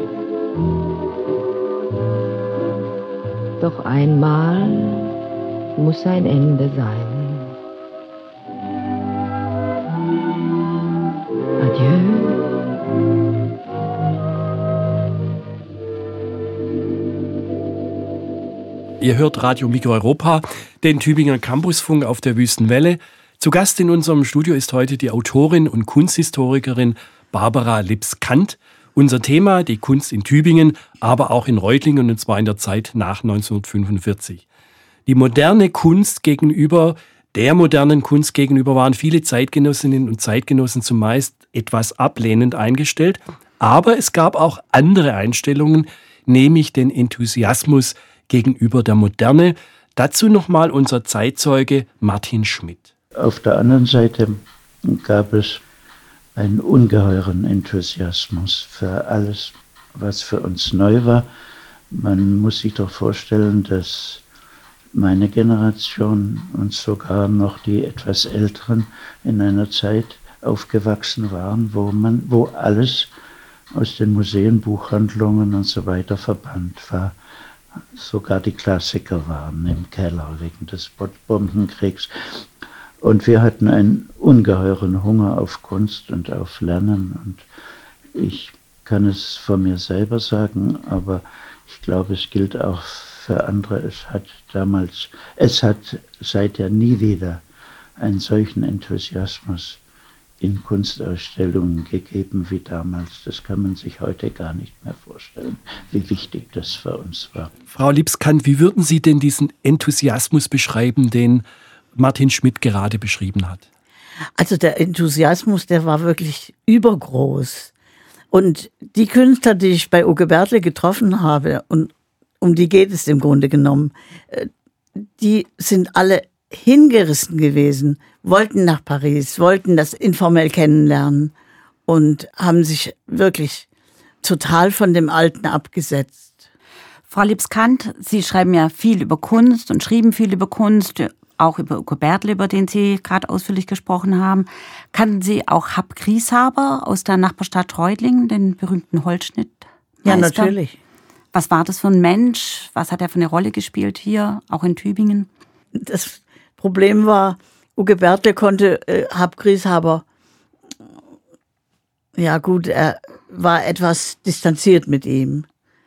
doch einmal muss ein Ende sein. Adieu. Ihr hört Radio Mikro Europa, den Tübinger Campusfunk auf der Wüstenwelle. Zu Gast in unserem Studio ist heute die Autorin und Kunsthistorikerin Barbara Lips-Kant. Unser Thema, die Kunst in Tübingen, aber auch in Reutlingen, und zwar in der Zeit nach neunzehnhundertfünfundvierzig. Die moderne Kunst gegenüber, der modernen Kunst gegenüber waren viele Zeitgenossinnen und Zeitgenossen zumeist etwas ablehnend eingestellt. Aber es gab auch andere Einstellungen, nämlich den Enthusiasmus gegenüber der Moderne. Dazu nochmal unser Zeitzeuge Martin Schmidt. Auf der anderen Seite gab es einen ungeheuren Enthusiasmus für alles, was für uns neu war. Man muss sich doch vorstellen, dass meine Generation und sogar noch die etwas Älteren in einer Zeit aufgewachsen waren, wo man, wo alles aus den Museen, Buchhandlungen und so weiter verbannt war. Sogar die Klassiker waren im Keller wegen des Bombenkriegs. Und wir hatten einen ungeheuren Hunger auf Kunst und auf Lernen. Und ich kann es von mir selber sagen, aber ich glaube, es gilt auch für andere. Es hat damals, es hat seither nie wieder einen solchen Enthusiasmus in Kunstausstellungen gegeben wie damals. Das kann man sich heute gar nicht mehr vorstellen, wie wichtig das für uns war. Frau Liebskant, wie würden Sie denn diesen Enthusiasmus beschreiben, den Martin Schmidt gerade beschrieben hat? Also der Enthusiasmus, der war wirklich übergroß. Und die Künstler, die ich bei Uke Bertle getroffen habe, und um die geht es im Grunde genommen, die sind alle hingerissen gewesen, wollten nach Paris, wollten das informell kennenlernen und haben sich wirklich total von dem Alten abgesetzt. Frau Liebskant, Sie schreiben ja viel über Kunst und schrieben viel über Kunst, auch über Uke Bertle, über den Sie gerade ausführlich gesprochen haben. Kannten Sie auch Hab Grieshaber aus der Nachbarstadt Reutlingen, den berühmten Holzschnittmeister? Ja, natürlich. Was war das für ein Mensch? Was hat er für eine Rolle gespielt hier, auch in Tübingen? Das Problem war, Uke Bertle konnte äh, Hab Grieshaber, ja gut, er war etwas distanziert mit ihm.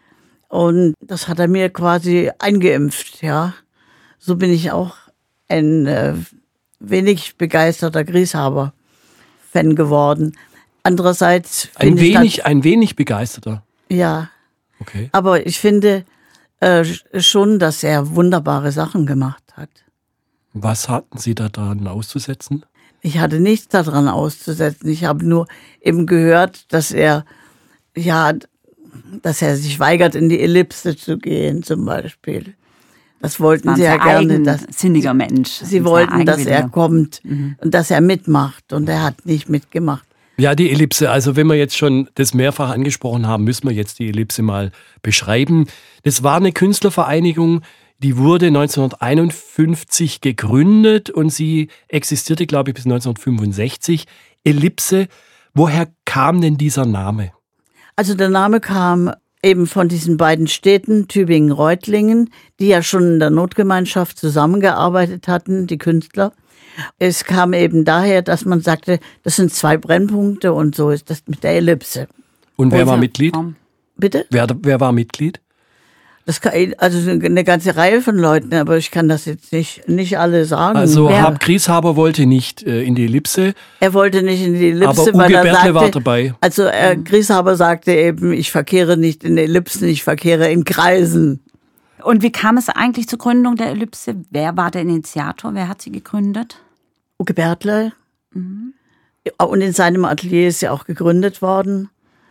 Und das hat er mir quasi eingeimpft, ja. So bin ich auch ein äh, wenig begeisterter Grieshaber-Fan geworden. Andererseits ein wenig, dann, ein wenig begeisterter. Ja. Okay. Aber ich finde äh, schon, dass er wunderbare Sachen gemacht hat. Was hatten Sie da dran auszusetzen? Ich hatte nichts daran auszusetzen. Ich habe nur eben gehört, dass er ja, dass er sich weigert, in die Ellipse zu gehen, zum Beispiel. Das wollten das sie ja gerne. Dass, sinniger Mensch. Sie wollten, dass er kommt mhm. und dass er mitmacht. Und er hat nicht mitgemacht. Ja, die Ellipse. Also wenn wir jetzt schon das mehrfach angesprochen haben, müssen wir jetzt die Ellipse mal beschreiben. Das war eine Künstlervereinigung, die wurde neunzehnhunderteinundfünfzig gegründet und sie existierte, glaube ich, bis neunzehnhundertfünfundsechzig. Ellipse, woher kam denn dieser Name? Also der Name kam eben von diesen beiden Städten, Tübingen-Reutlingen, die ja schon in der Notgemeinschaft zusammengearbeitet hatten, die Künstler. Es kam eben daher, dass man sagte, das sind zwei Brennpunkte und so ist das mit der Ellipse. Und wer war Mitglied? Bitte? Wer, wer war Mitglied? Das kann, also eine ganze Reihe von Leuten, aber ich kann das jetzt nicht, nicht alle sagen. Also wer, Hab Grieshaber wollte nicht äh, in die Ellipse. Er wollte nicht in die Ellipse, aber Uke weil er Bertle sagte, war dabei. Also äh, Grieshaber sagte eben, ich verkehre nicht in Ellipsen, ich verkehre in Kreisen. Und wie kam es eigentlich zur Gründung der Ellipse? Wer war der Initiator? Wer hat sie gegründet? Uke Bertle. Mhm. Und in seinem Atelier ist sie auch gegründet worden.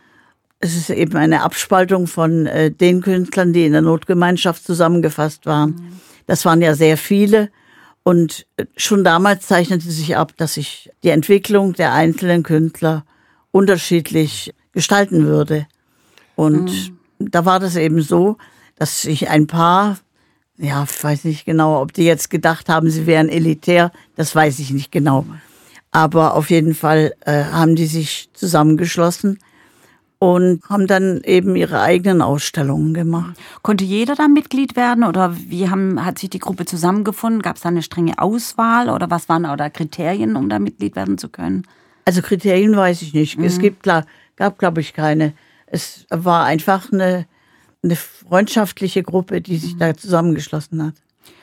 Es ist eben eine Abspaltung von äh, den Künstlern, die in der Notgemeinschaft zusammengefasst waren. Mhm. Das waren ja sehr viele. Und äh, schon damals zeichnete sich ab, dass sich die Entwicklung der einzelnen Künstler unterschiedlich gestalten würde. Und mhm. da war das eben so, dass sich ein paar, ja, ich weiß nicht genau, ob die jetzt gedacht haben, sie wären elitär, das weiß ich nicht genau. Aber auf jeden Fall äh, haben die sich zusammengeschlossen und haben dann eben ihre eigenen Ausstellungen gemacht. Konnte jeder da Mitglied werden oder wie haben, hat sich die Gruppe zusammengefunden? Gab es da eine strenge Auswahl oder was waren da Kriterien, um da Mitglied werden zu können? Also Kriterien weiß ich nicht. Mhm. Es gibt, klar, gab, glaube ich, keine. Es war einfach eine, eine freundschaftliche Gruppe, die sich mhm. da zusammengeschlossen hat.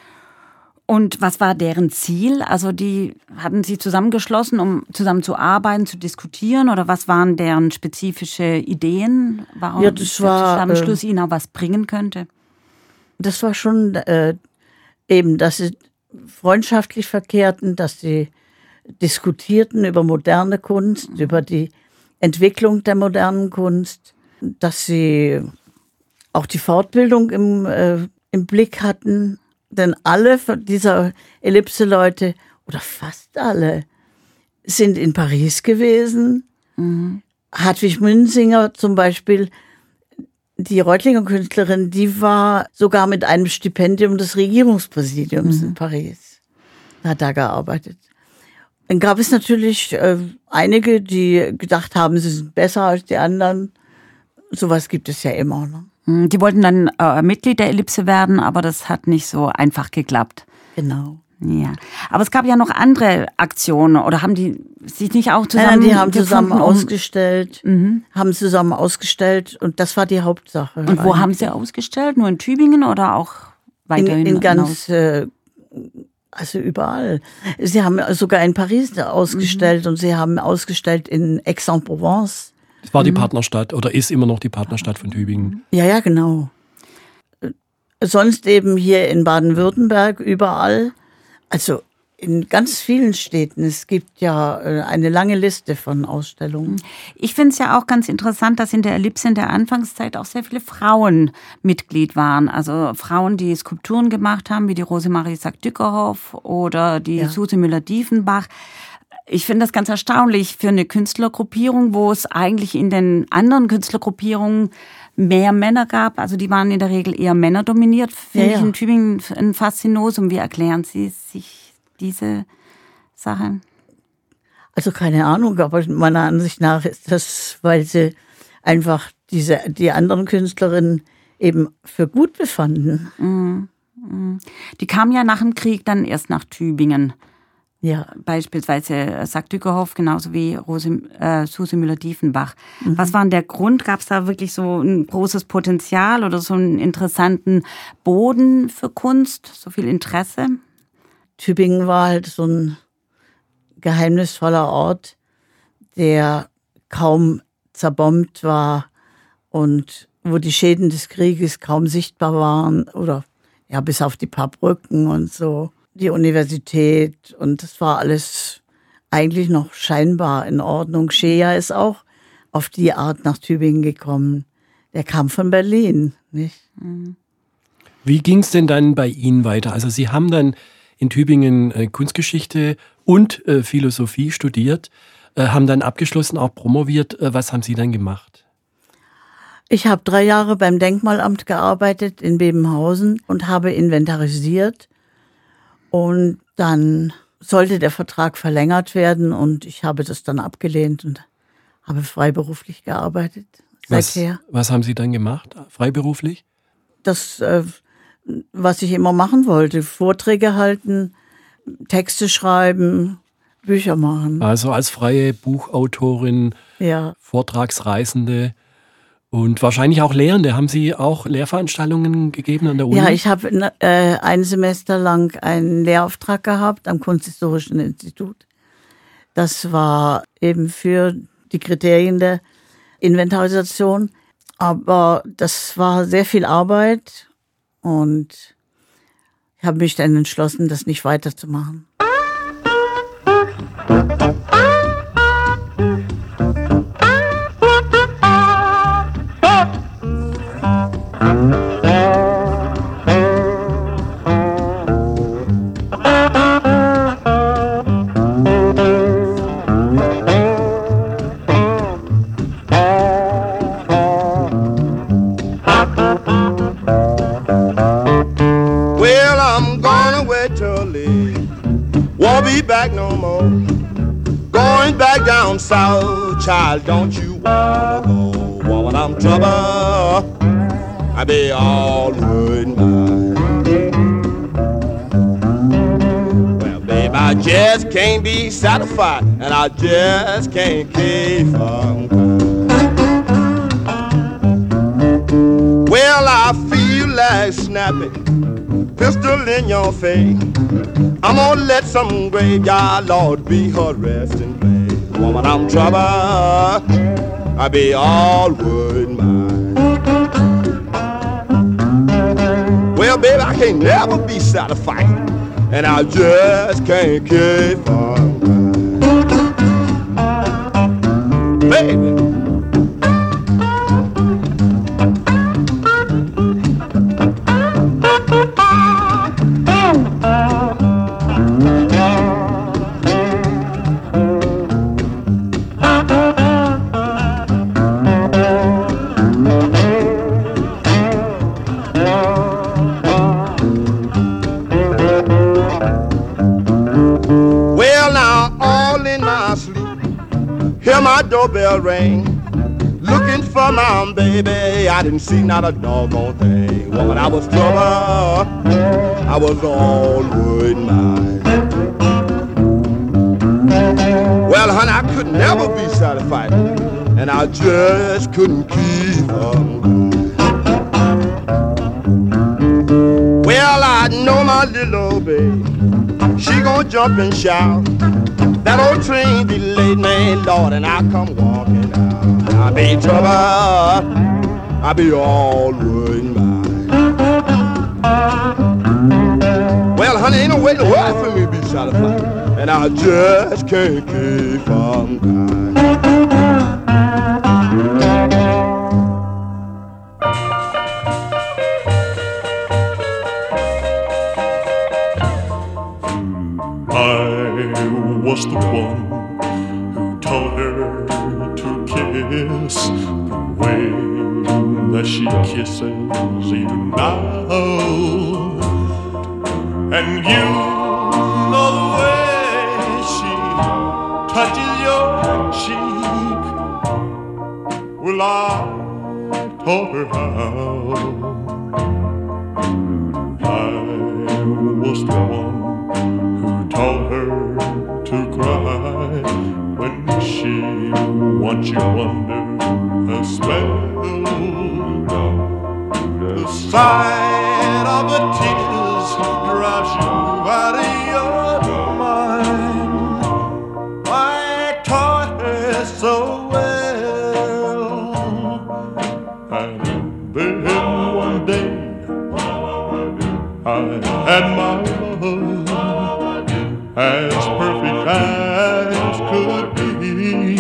Und was war deren Ziel? Also die hatten sie zusammengeschlossen, um zusammen zu arbeiten, zu diskutieren? Oder was waren deren spezifische Ideen? Warum ja, das war, am Schluss äh, ihnen auch was bringen könnte? Das war schon äh, eben, dass sie freundschaftlich verkehrten, dass sie diskutierten über moderne Kunst, mhm. über die Entwicklung der modernen Kunst, dass sie auch die Fortbildung im, äh, im Blick hatten. Denn alle von dieser Ellipse-Leute, oder fast alle, sind in Paris gewesen. Mhm. Hartwig Münsinger zum Beispiel, die Reutlinger Künstlerin, die war sogar mit einem Stipendium des Regierungspräsidiums mhm. in Paris. Hat da gearbeitet. Dann gab es natürlich äh, einige, die gedacht haben, sie sind besser als die anderen. Sowas gibt es ja immer, ne? Die wollten dann äh, Mitglied der Ellipse werden, aber das hat nicht so einfach geklappt. Genau. Ja, aber es gab ja noch andere Aktionen, oder haben die sich nicht auch zusammen? Nein, die haben zusammen ausgestellt, mhm. haben zusammen ausgestellt und das war die Hauptsache. Und wo eigentlich. Haben sie ausgestellt? Nur in Tübingen oder auch weiterhin? In, in ganz, äh, Also überall. Sie haben sogar in Paris ausgestellt mhm. und sie haben ausgestellt in Aix-en-Provence. Das war die Partnerstadt oder ist immer noch die Partnerstadt von Tübingen. Ja, ja, genau. Sonst eben hier in Baden-Württemberg überall. Also in ganz vielen Städten. Es gibt ja eine lange Liste von Ausstellungen. Ich finde es ja auch ganz interessant, dass in der Ellipse in der Anfangszeit auch sehr viele Frauen Mitglied waren. Also Frauen, die Skulpturen gemacht haben, wie die Rosemarie Sack-Dückerhoff oder die ja. Suse Müller-Diefenbach. Ich finde das ganz erstaunlich für eine Künstlergruppierung, wo es eigentlich in den anderen Künstlergruppierungen mehr Männer gab. Also die waren in der Regel eher männerdominiert. Finde ja, ja. ich in Tübingen ein Faszinosum. Wie erklären Sie sich diese Sache? Also keine Ahnung, aber meiner Ansicht nach ist das, weil sie einfach diese, die anderen Künstlerinnen eben für gut befanden. Mm, mm. Die kamen ja nach dem Krieg dann erst nach Tübingen. Ja. Beispielsweise Sack-Dückerhoff, genauso wie Rose, äh, Suse Müller-Diefenbach. Mhm. Was war denn der Grund? Gab es da wirklich so ein großes Potenzial oder so einen interessanten Boden für Kunst, so viel Interesse? Tübingen war halt so ein geheimnisvoller Ort, der kaum zerbombt war und wo die Schäden des Krieges kaum sichtbar waren oder ja bis auf die paar Brücken und so. Die Universität und das war alles eigentlich noch scheinbar in Ordnung. Scheer ist auch auf die Art nach Tübingen gekommen. Der kam von Berlin, nicht? Wie ging es denn dann bei Ihnen weiter? Also Sie haben dann in Tübingen äh, Kunstgeschichte und äh, Philosophie studiert, äh, haben dann abgeschlossen, auch promoviert. Äh, was haben Sie dann gemacht? Ich habe drei Jahre beim Denkmalamt gearbeitet in Bebenhausen und habe inventarisiert. Und dann sollte der Vertrag verlängert werden und ich habe das dann abgelehnt und habe freiberuflich gearbeitet seither. Was, was haben Sie dann gemacht, freiberuflich? Das, äh, was ich immer machen wollte, Vorträge halten, Texte schreiben, Bücher machen. Also als freie Buchautorin, ja. Vortragsreisende und wahrscheinlich auch Lehrende. Haben Sie auch Lehrveranstaltungen gegeben an der Uni? Ja, ich habe äh, ein Semester lang einen Lehrauftrag gehabt am Kunsthistorischen Institut. Das war eben für die Kriterien der Inventarisation. Aber das war sehr viel Arbeit und ich habe mich dann entschlossen, das nicht weiterzumachen. Back no more. Going back down south, child, don't you wanna go? Woman, I'm trouble. I be all worried mine. Well, babe, I just can't be satisfied, and I just can't keep from crying. Well, I feel like snapping, pistol in your face. I'm gonna let some graveyard Lord be her resting place. Woman, I'm trouble. I be all worried mine. Well, baby, I can't never be satisfied, and I just can't keep from crying. Baby. Doorbell rang, looking for my baby. I didn't see not a doggone thing. Woman, I was trouble. I was all worried mine. Well, honey, I could never be satisfied, and I just couldn't keep on. Well, I know my little baby. she gon' jump and shout. That old train delayed me, Lord, and I come walking out. I be in trouble, I be all worried by. Well, honey, ain't no way in the world for me to be satisfied, and I just can't keep from crying. I was the one who taught her to kiss the way that she kisses even now. And you know the way she touches your cheek. Well, I taught her how. I was the one who taught her to cry when she wants you under her spell. The sight of the tears drives you out of your mind. I taught her so well, and then one day I had my love as perfect as could be.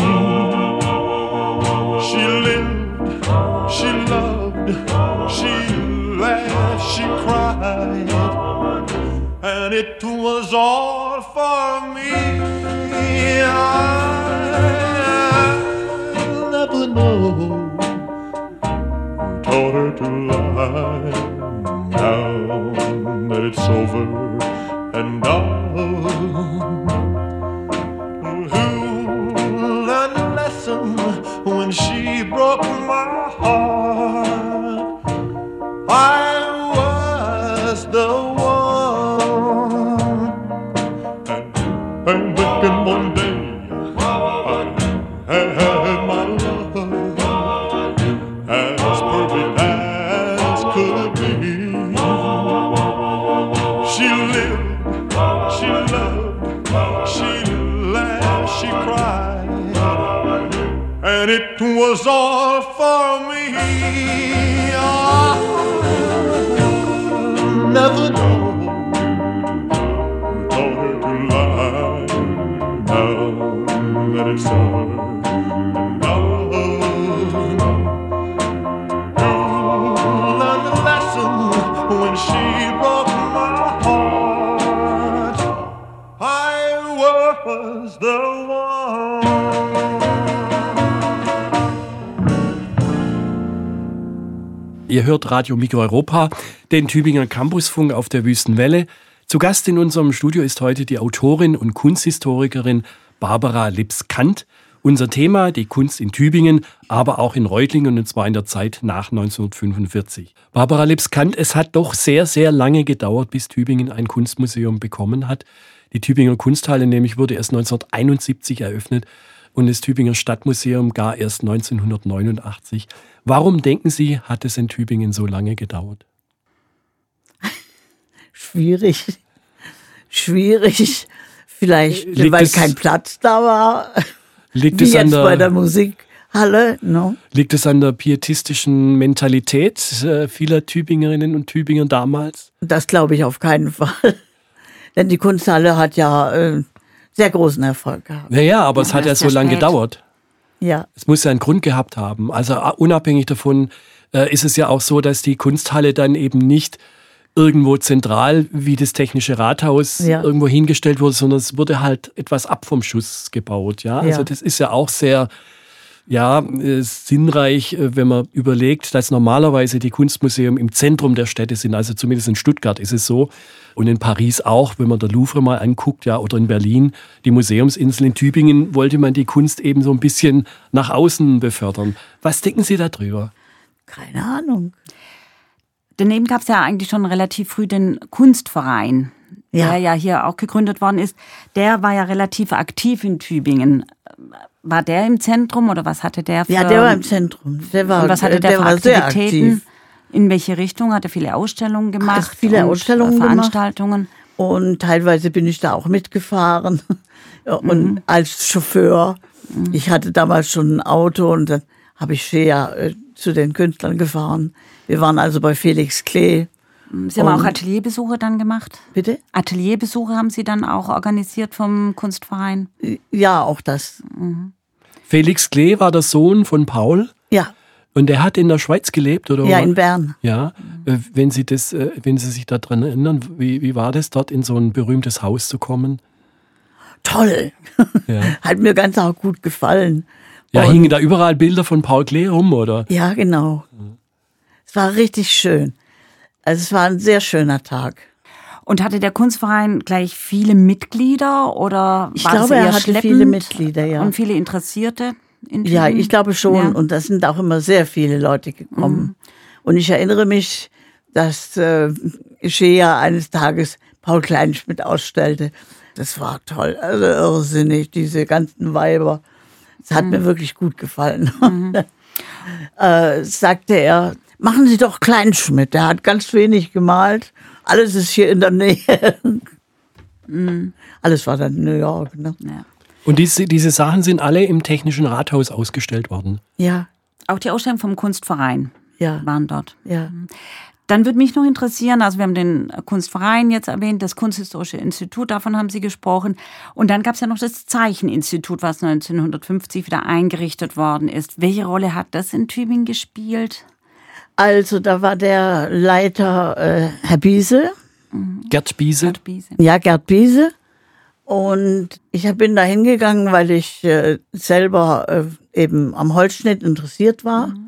She lived, she loved, she laughed, she cried, and it was all for me. I'll never know who taught her to lie. Now that it's over and done, who learned a lesson when she broke my heart? I was the one, and, and then one day I had my love as perfect as could be. She lived, she loved, she laughed, she cried, and it was all for me. I'll never know who taught her to lie. Now that it's over and done, you learned the lesson when she broke my heart. I was the one. Ihr hört Radio Mikro-Europa, den Tübinger Campusfunk auf der Wüstenwelle. Zu Gast in unserem Studio ist heute die Autorin und Kunsthistorikerin Barbara Lips-Kant. Unser Thema, die Kunst in Tübingen, aber auch in Reutlingen, und zwar in der Zeit nach neunzehnhundertfünfundvierzig. Barbara Lips-Kant, es hat doch sehr, sehr lange gedauert, bis Tübingen ein Kunstmuseum bekommen hat. Die Tübinger Kunsthalle nämlich wurde erst neunzehnhunderteinundsiebzig eröffnet und das Tübinger Stadtmuseum gar erst neunzehnhundertneunundachtzig. Warum, denken Sie, hat es in Tübingen so lange gedauert? Schwierig. Schwierig. Vielleicht, liegt weil es, kein Platz da war. Liegt Wie es jetzt an der, bei der Musikhalle. No? Liegt es an der pietistischen Mentalität äh, vieler Tübingerinnen und Tübinger damals? Das glaube ich auf keinen Fall. Denn die Kunsthalle hat ja äh, sehr großen Erfolg gehabt. Naja, aber ja, es hat ja so lange gedauert. Ja. Es muss ja einen Grund gehabt haben. Also unabhängig davon äh, ist es ja auch so, dass die Kunsthalle dann eben nicht irgendwo zentral wie das Technische Rathaus ja. irgendwo hingestellt wurde, sondern es wurde halt etwas ab vom Schuss gebaut. Ja, also ja. das ist ja auch sehr ja, äh, sinnreich, äh, wenn man überlegt, dass normalerweise die Kunstmuseen im Zentrum der Städte sind. Also zumindest in Stuttgart ist es so und in Paris auch, wenn man der Louvre mal anguckt, ja, oder in Berlin die Museumsinsel. In Tübingen wollte man die Kunst eben so ein bisschen nach außen befördern. Was denken Sie darüber? Keine Ahnung. Daneben gab es ja eigentlich schon relativ früh den Kunstverein, ja. der ja hier auch gegründet worden ist. Der war ja relativ aktiv in Tübingen. War der im Zentrum oder was hatte der für... Ja, der war im Zentrum. Der war, und was hatte der, der für war Aktivitäten? In welche Richtung? Hat er viele Ausstellungen gemacht? Hat viele Ausstellungen und Veranstaltungen? Gemacht. Und teilweise bin ich da auch mitgefahren und Mhm. als Chauffeur. Ich hatte damals schon ein Auto und dann habe ich Shea äh, zu den Künstlern gefahren. Wir waren also bei Felix Klee. Sie haben Und- auch Atelierbesuche dann gemacht? Bitte? Atelierbesuche haben Sie dann auch organisiert vom Kunstverein? Ja, auch das. Felix Klee war der Sohn von Paul. Ja. Und der hat in der Schweiz gelebt, oder? Ja, in Bern. Ja. Äh, Wenn Sie das, äh, wenn Sie sich daran erinnern, wie, wie war das, dort in so ein berühmtes Haus zu kommen? Toll. Ja. Hat mir ganz auch gut gefallen. Ja, Und- hingen da überall Bilder von Paul Klee rum, oder? Ja, genau. Es war richtig schön. Also es war ein sehr schöner Tag. Und hatte der Kunstverein gleich viele Mitglieder oder Ich war glaube, das eher er hatte schleppend viele Mitglieder, ja. und viele Interessierte? In Ja, Tübingen? ich glaube schon. Ja. Und da sind auch immer sehr viele Leute gekommen. Mhm. Und ich erinnere mich, dass äh, Shea eines Tages Paul Kleinschmidt ausstellte. Das war toll, also irrsinnig, diese ganzen Weiber. Das hat Mhm. mir wirklich gut gefallen. äh, sagte er, machen Sie doch Kleinschmidt, der hat ganz wenig gemalt. Alles ist hier in der Nähe. Mhm. Alles war dann in New York. Ne? Ja. Und diese, diese Sachen sind alle im Technischen Rathaus ausgestellt worden. Ja. Auch die Ausstellung vom Kunstverein Ja. waren dort. Ja. Dann würde mich noch interessieren, also wir haben den Kunstverein jetzt erwähnt, das Kunsthistorische Institut, davon haben Sie gesprochen. Und dann gab es ja noch das Zeicheninstitut, was neunzehnhundertfünfzig wieder eingerichtet worden ist. Welche Rolle hat das in Tübingen gespielt? Also da war der Leiter äh, Herr Biese. Gerd Biese. Gerd Biese. Ja, Gerd Biese. Und ich bin da hingegangen, weil ich äh, selber äh, eben am Holzschnitt interessiert war. Mhm.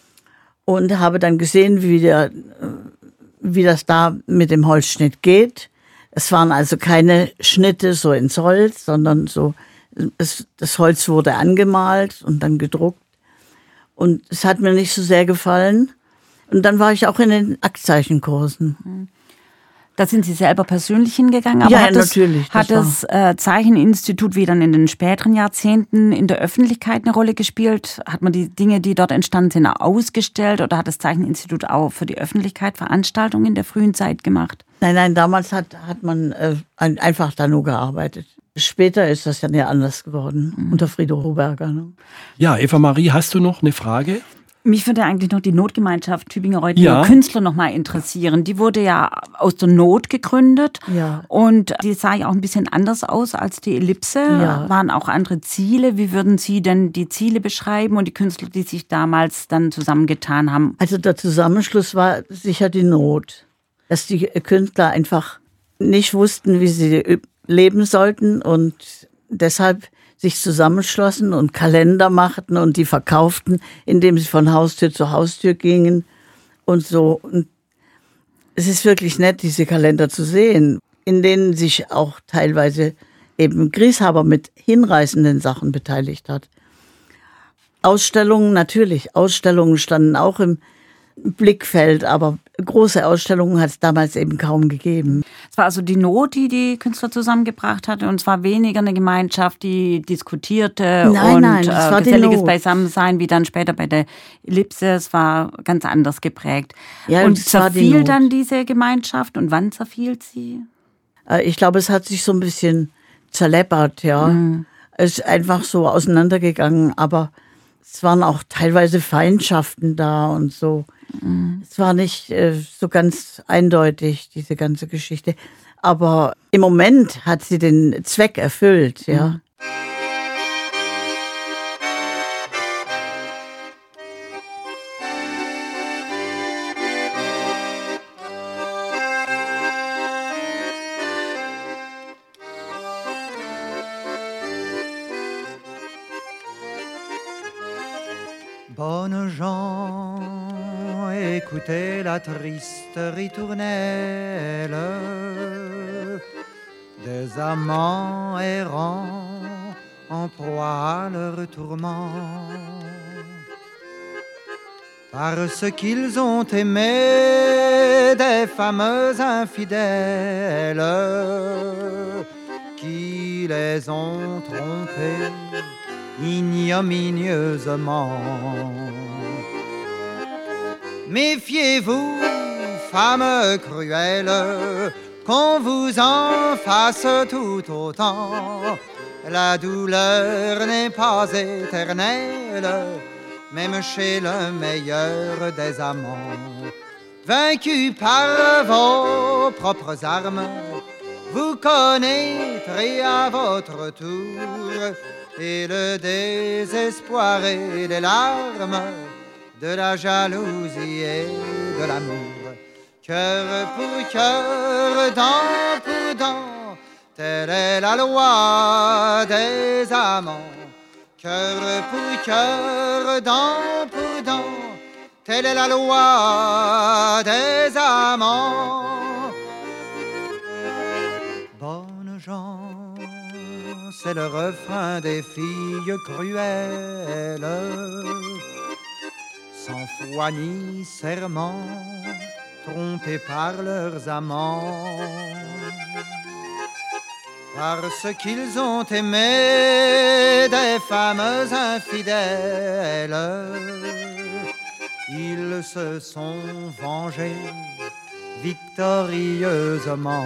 Und habe dann gesehen, wie, der, äh, wie das da mit dem Holzschnitt geht. Es waren also keine Schnitte so ins Holz, sondern so, es, das Holz wurde angemalt und dann gedruckt. Und es hat mir nicht so sehr gefallen. Und dann war ich auch in den Aktzeichenkursen. Da sind Sie selber persönlich hingegangen, aber ja, hat das, natürlich. Das hat das äh, Zeicheninstitut wie dann in den späteren Jahrzehnten in der Öffentlichkeit eine Rolle gespielt? Hat man die Dinge, die dort entstanden sind, ausgestellt oder hat das Zeicheninstitut auch für die Öffentlichkeit Veranstaltungen in der frühen Zeit gemacht? Nein, nein, damals hat, hat man äh, ein, einfach da nur gearbeitet. Später ist das ja nicht anders geworden, mhm. unter Frido Hoberger. Ne? Ja, Eva Marie, hast du noch eine Frage? Mich würde eigentlich noch die Notgemeinschaft Tübinger Reuthner Ja. Künstler noch mal interessieren. Die wurde ja aus der Not gegründet Ja. und die sah ja auch ein bisschen anders aus als die Ellipse. Ja. Waren auch andere Ziele. Wie würden Sie denn die Ziele beschreiben und die Künstler, die sich damals dann zusammengetan haben? Also der Zusammenschluss war sicher die Not, dass die Künstler einfach nicht wussten, wie sie leben sollten und deshalb sich zusammenschlossen und Kalender machten und die verkauften, indem sie von Haustür zu Haustür gingen und so. Und es ist wirklich nett, diese Kalender zu sehen, in denen sich auch teilweise eben Grieshaber mit hinreißenden Sachen beteiligt hat. Ausstellungen natürlich, Ausstellungen standen auch im Blickfeld, aber große Ausstellungen hat es damals eben kaum gegeben. Es war also die Not, die die Künstler zusammengebracht hatte und es war weniger eine Gemeinschaft, die diskutierte Nein, und nein, es äh, war die geselliges Not. Beisammensein, wie dann später bei der Ellipse. Es war ganz anders geprägt. Ja, und es war die zerfiel Not. dann diese Gemeinschaft und wann zerfiel sie? Äh, Ich glaube, es hat sich so ein bisschen zerleppert, ja. Mhm. Es ist einfach so auseinandergegangen, aber es waren auch teilweise Feindschaften da und so. Mhm. Es war nicht äh, so ganz eindeutig, diese ganze Geschichte. Aber im Moment hat sie den Zweck erfüllt, ja. Mhm. Bonnes gens, écoutez la triste ritournelle des amants errants en proie à leur tourment. Parce qu'ils ont aimé des fameuses infidèles qui les ont trompés ignominieusement. Méfiez-vous, femmes cruelles, qu'on vous en fasse tout autant. La douleur n'est pas éternelle, même chez le meilleur des amants. Vaincu par vos propres armes, vous connaîtrez à votre tour et le désespoir et les larmes de la jalousie et de l'amour. Cœur pour cœur, dent pour dent, telle est la loi des amants. Cœur pour cœur, dent pour dent, telle est la loi des amants. Bonnes gens, c'est le refrain des filles cruelles, sans foi ni serment, trompées par leurs amants. Parce qu'ils ont aimé des femmes infidèles, ils se sont vengés victorieusement.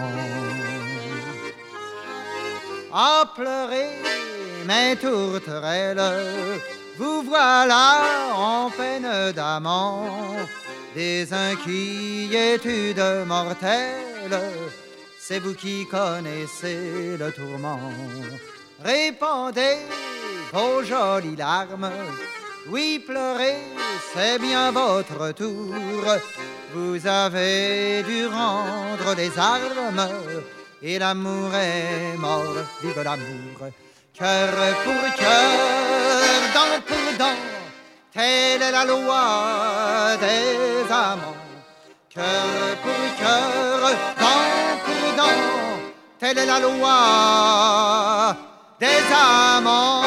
À pleurer mes tourterelles, vous voilà en peine d'amant. Des inquiétudes mortelles, c'est vous qui connaissez le tourment. Répandez vos jolies larmes, oui, pleurez, c'est bien votre tour. Vous avez dû rendre les armes, et l'amour est mort, vive l'amour. Cœur pour cœur, dent pour dent, telle est la loi des amants. Cœur pour cœur, dent pour dent, telle est la loi des amants.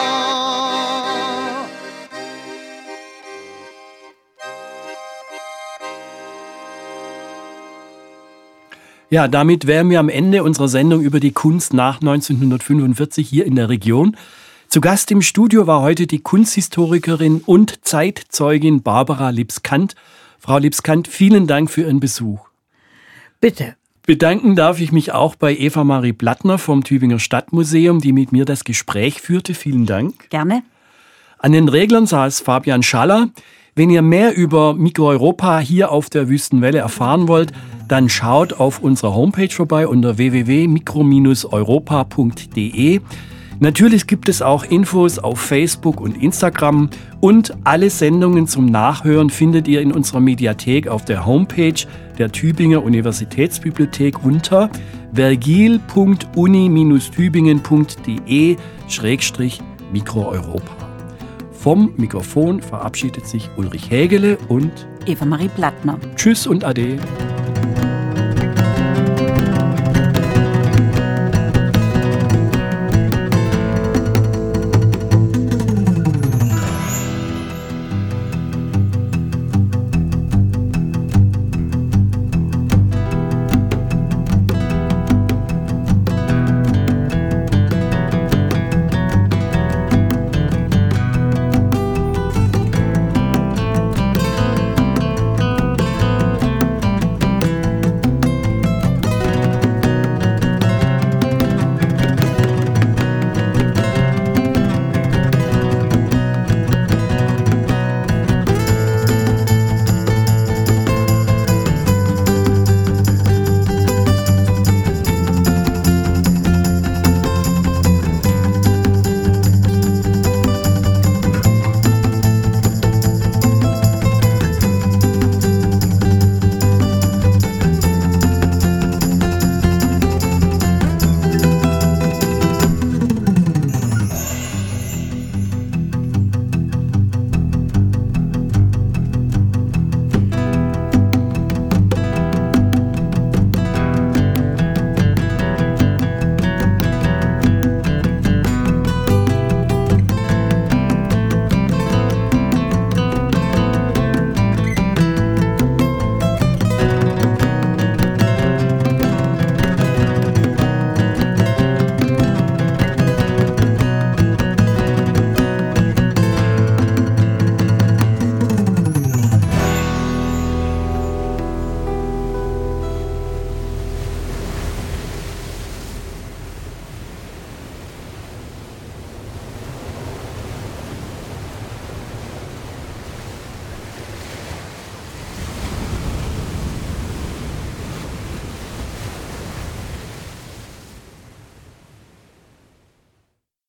Ja, damit wären wir am Ende unserer Sendung über die Kunst nach neunzehnhundertfünfundvierzig hier in der Region. Zu Gast im Studio war heute die Kunsthistorikerin und Zeitzeugin Barbara Lips-Kandt. Frau Lips-Kandt, vielen Dank für Ihren Besuch. Bitte. Bedanken darf ich mich auch bei Eva-Marie Plattner vom Tübinger Stadtmuseum, die mit mir das Gespräch führte. Vielen Dank. Gerne. An den Reglern saß Fabian Schaller. Wenn ihr mehr über Mikro-Europa hier auf der Wüstenwelle erfahren wollt, dann schaut auf unserer Homepage vorbei unter w w w punkt mikro Bindestrich europa punkt d e. Natürlich gibt es auch Infos auf Facebook und Instagram und alle Sendungen zum Nachhören findet ihr in unserer Mediathek auf der Homepage der Tübinger Universitätsbibliothek unter vergil punkt uni Bindestrich tübingen punkt d e Schrägstrich Mikro-Europa. Vom Mikrofon verabschiedet sich Ulrich Hägele und Eva-Marie Plattner. Tschüss und Ade.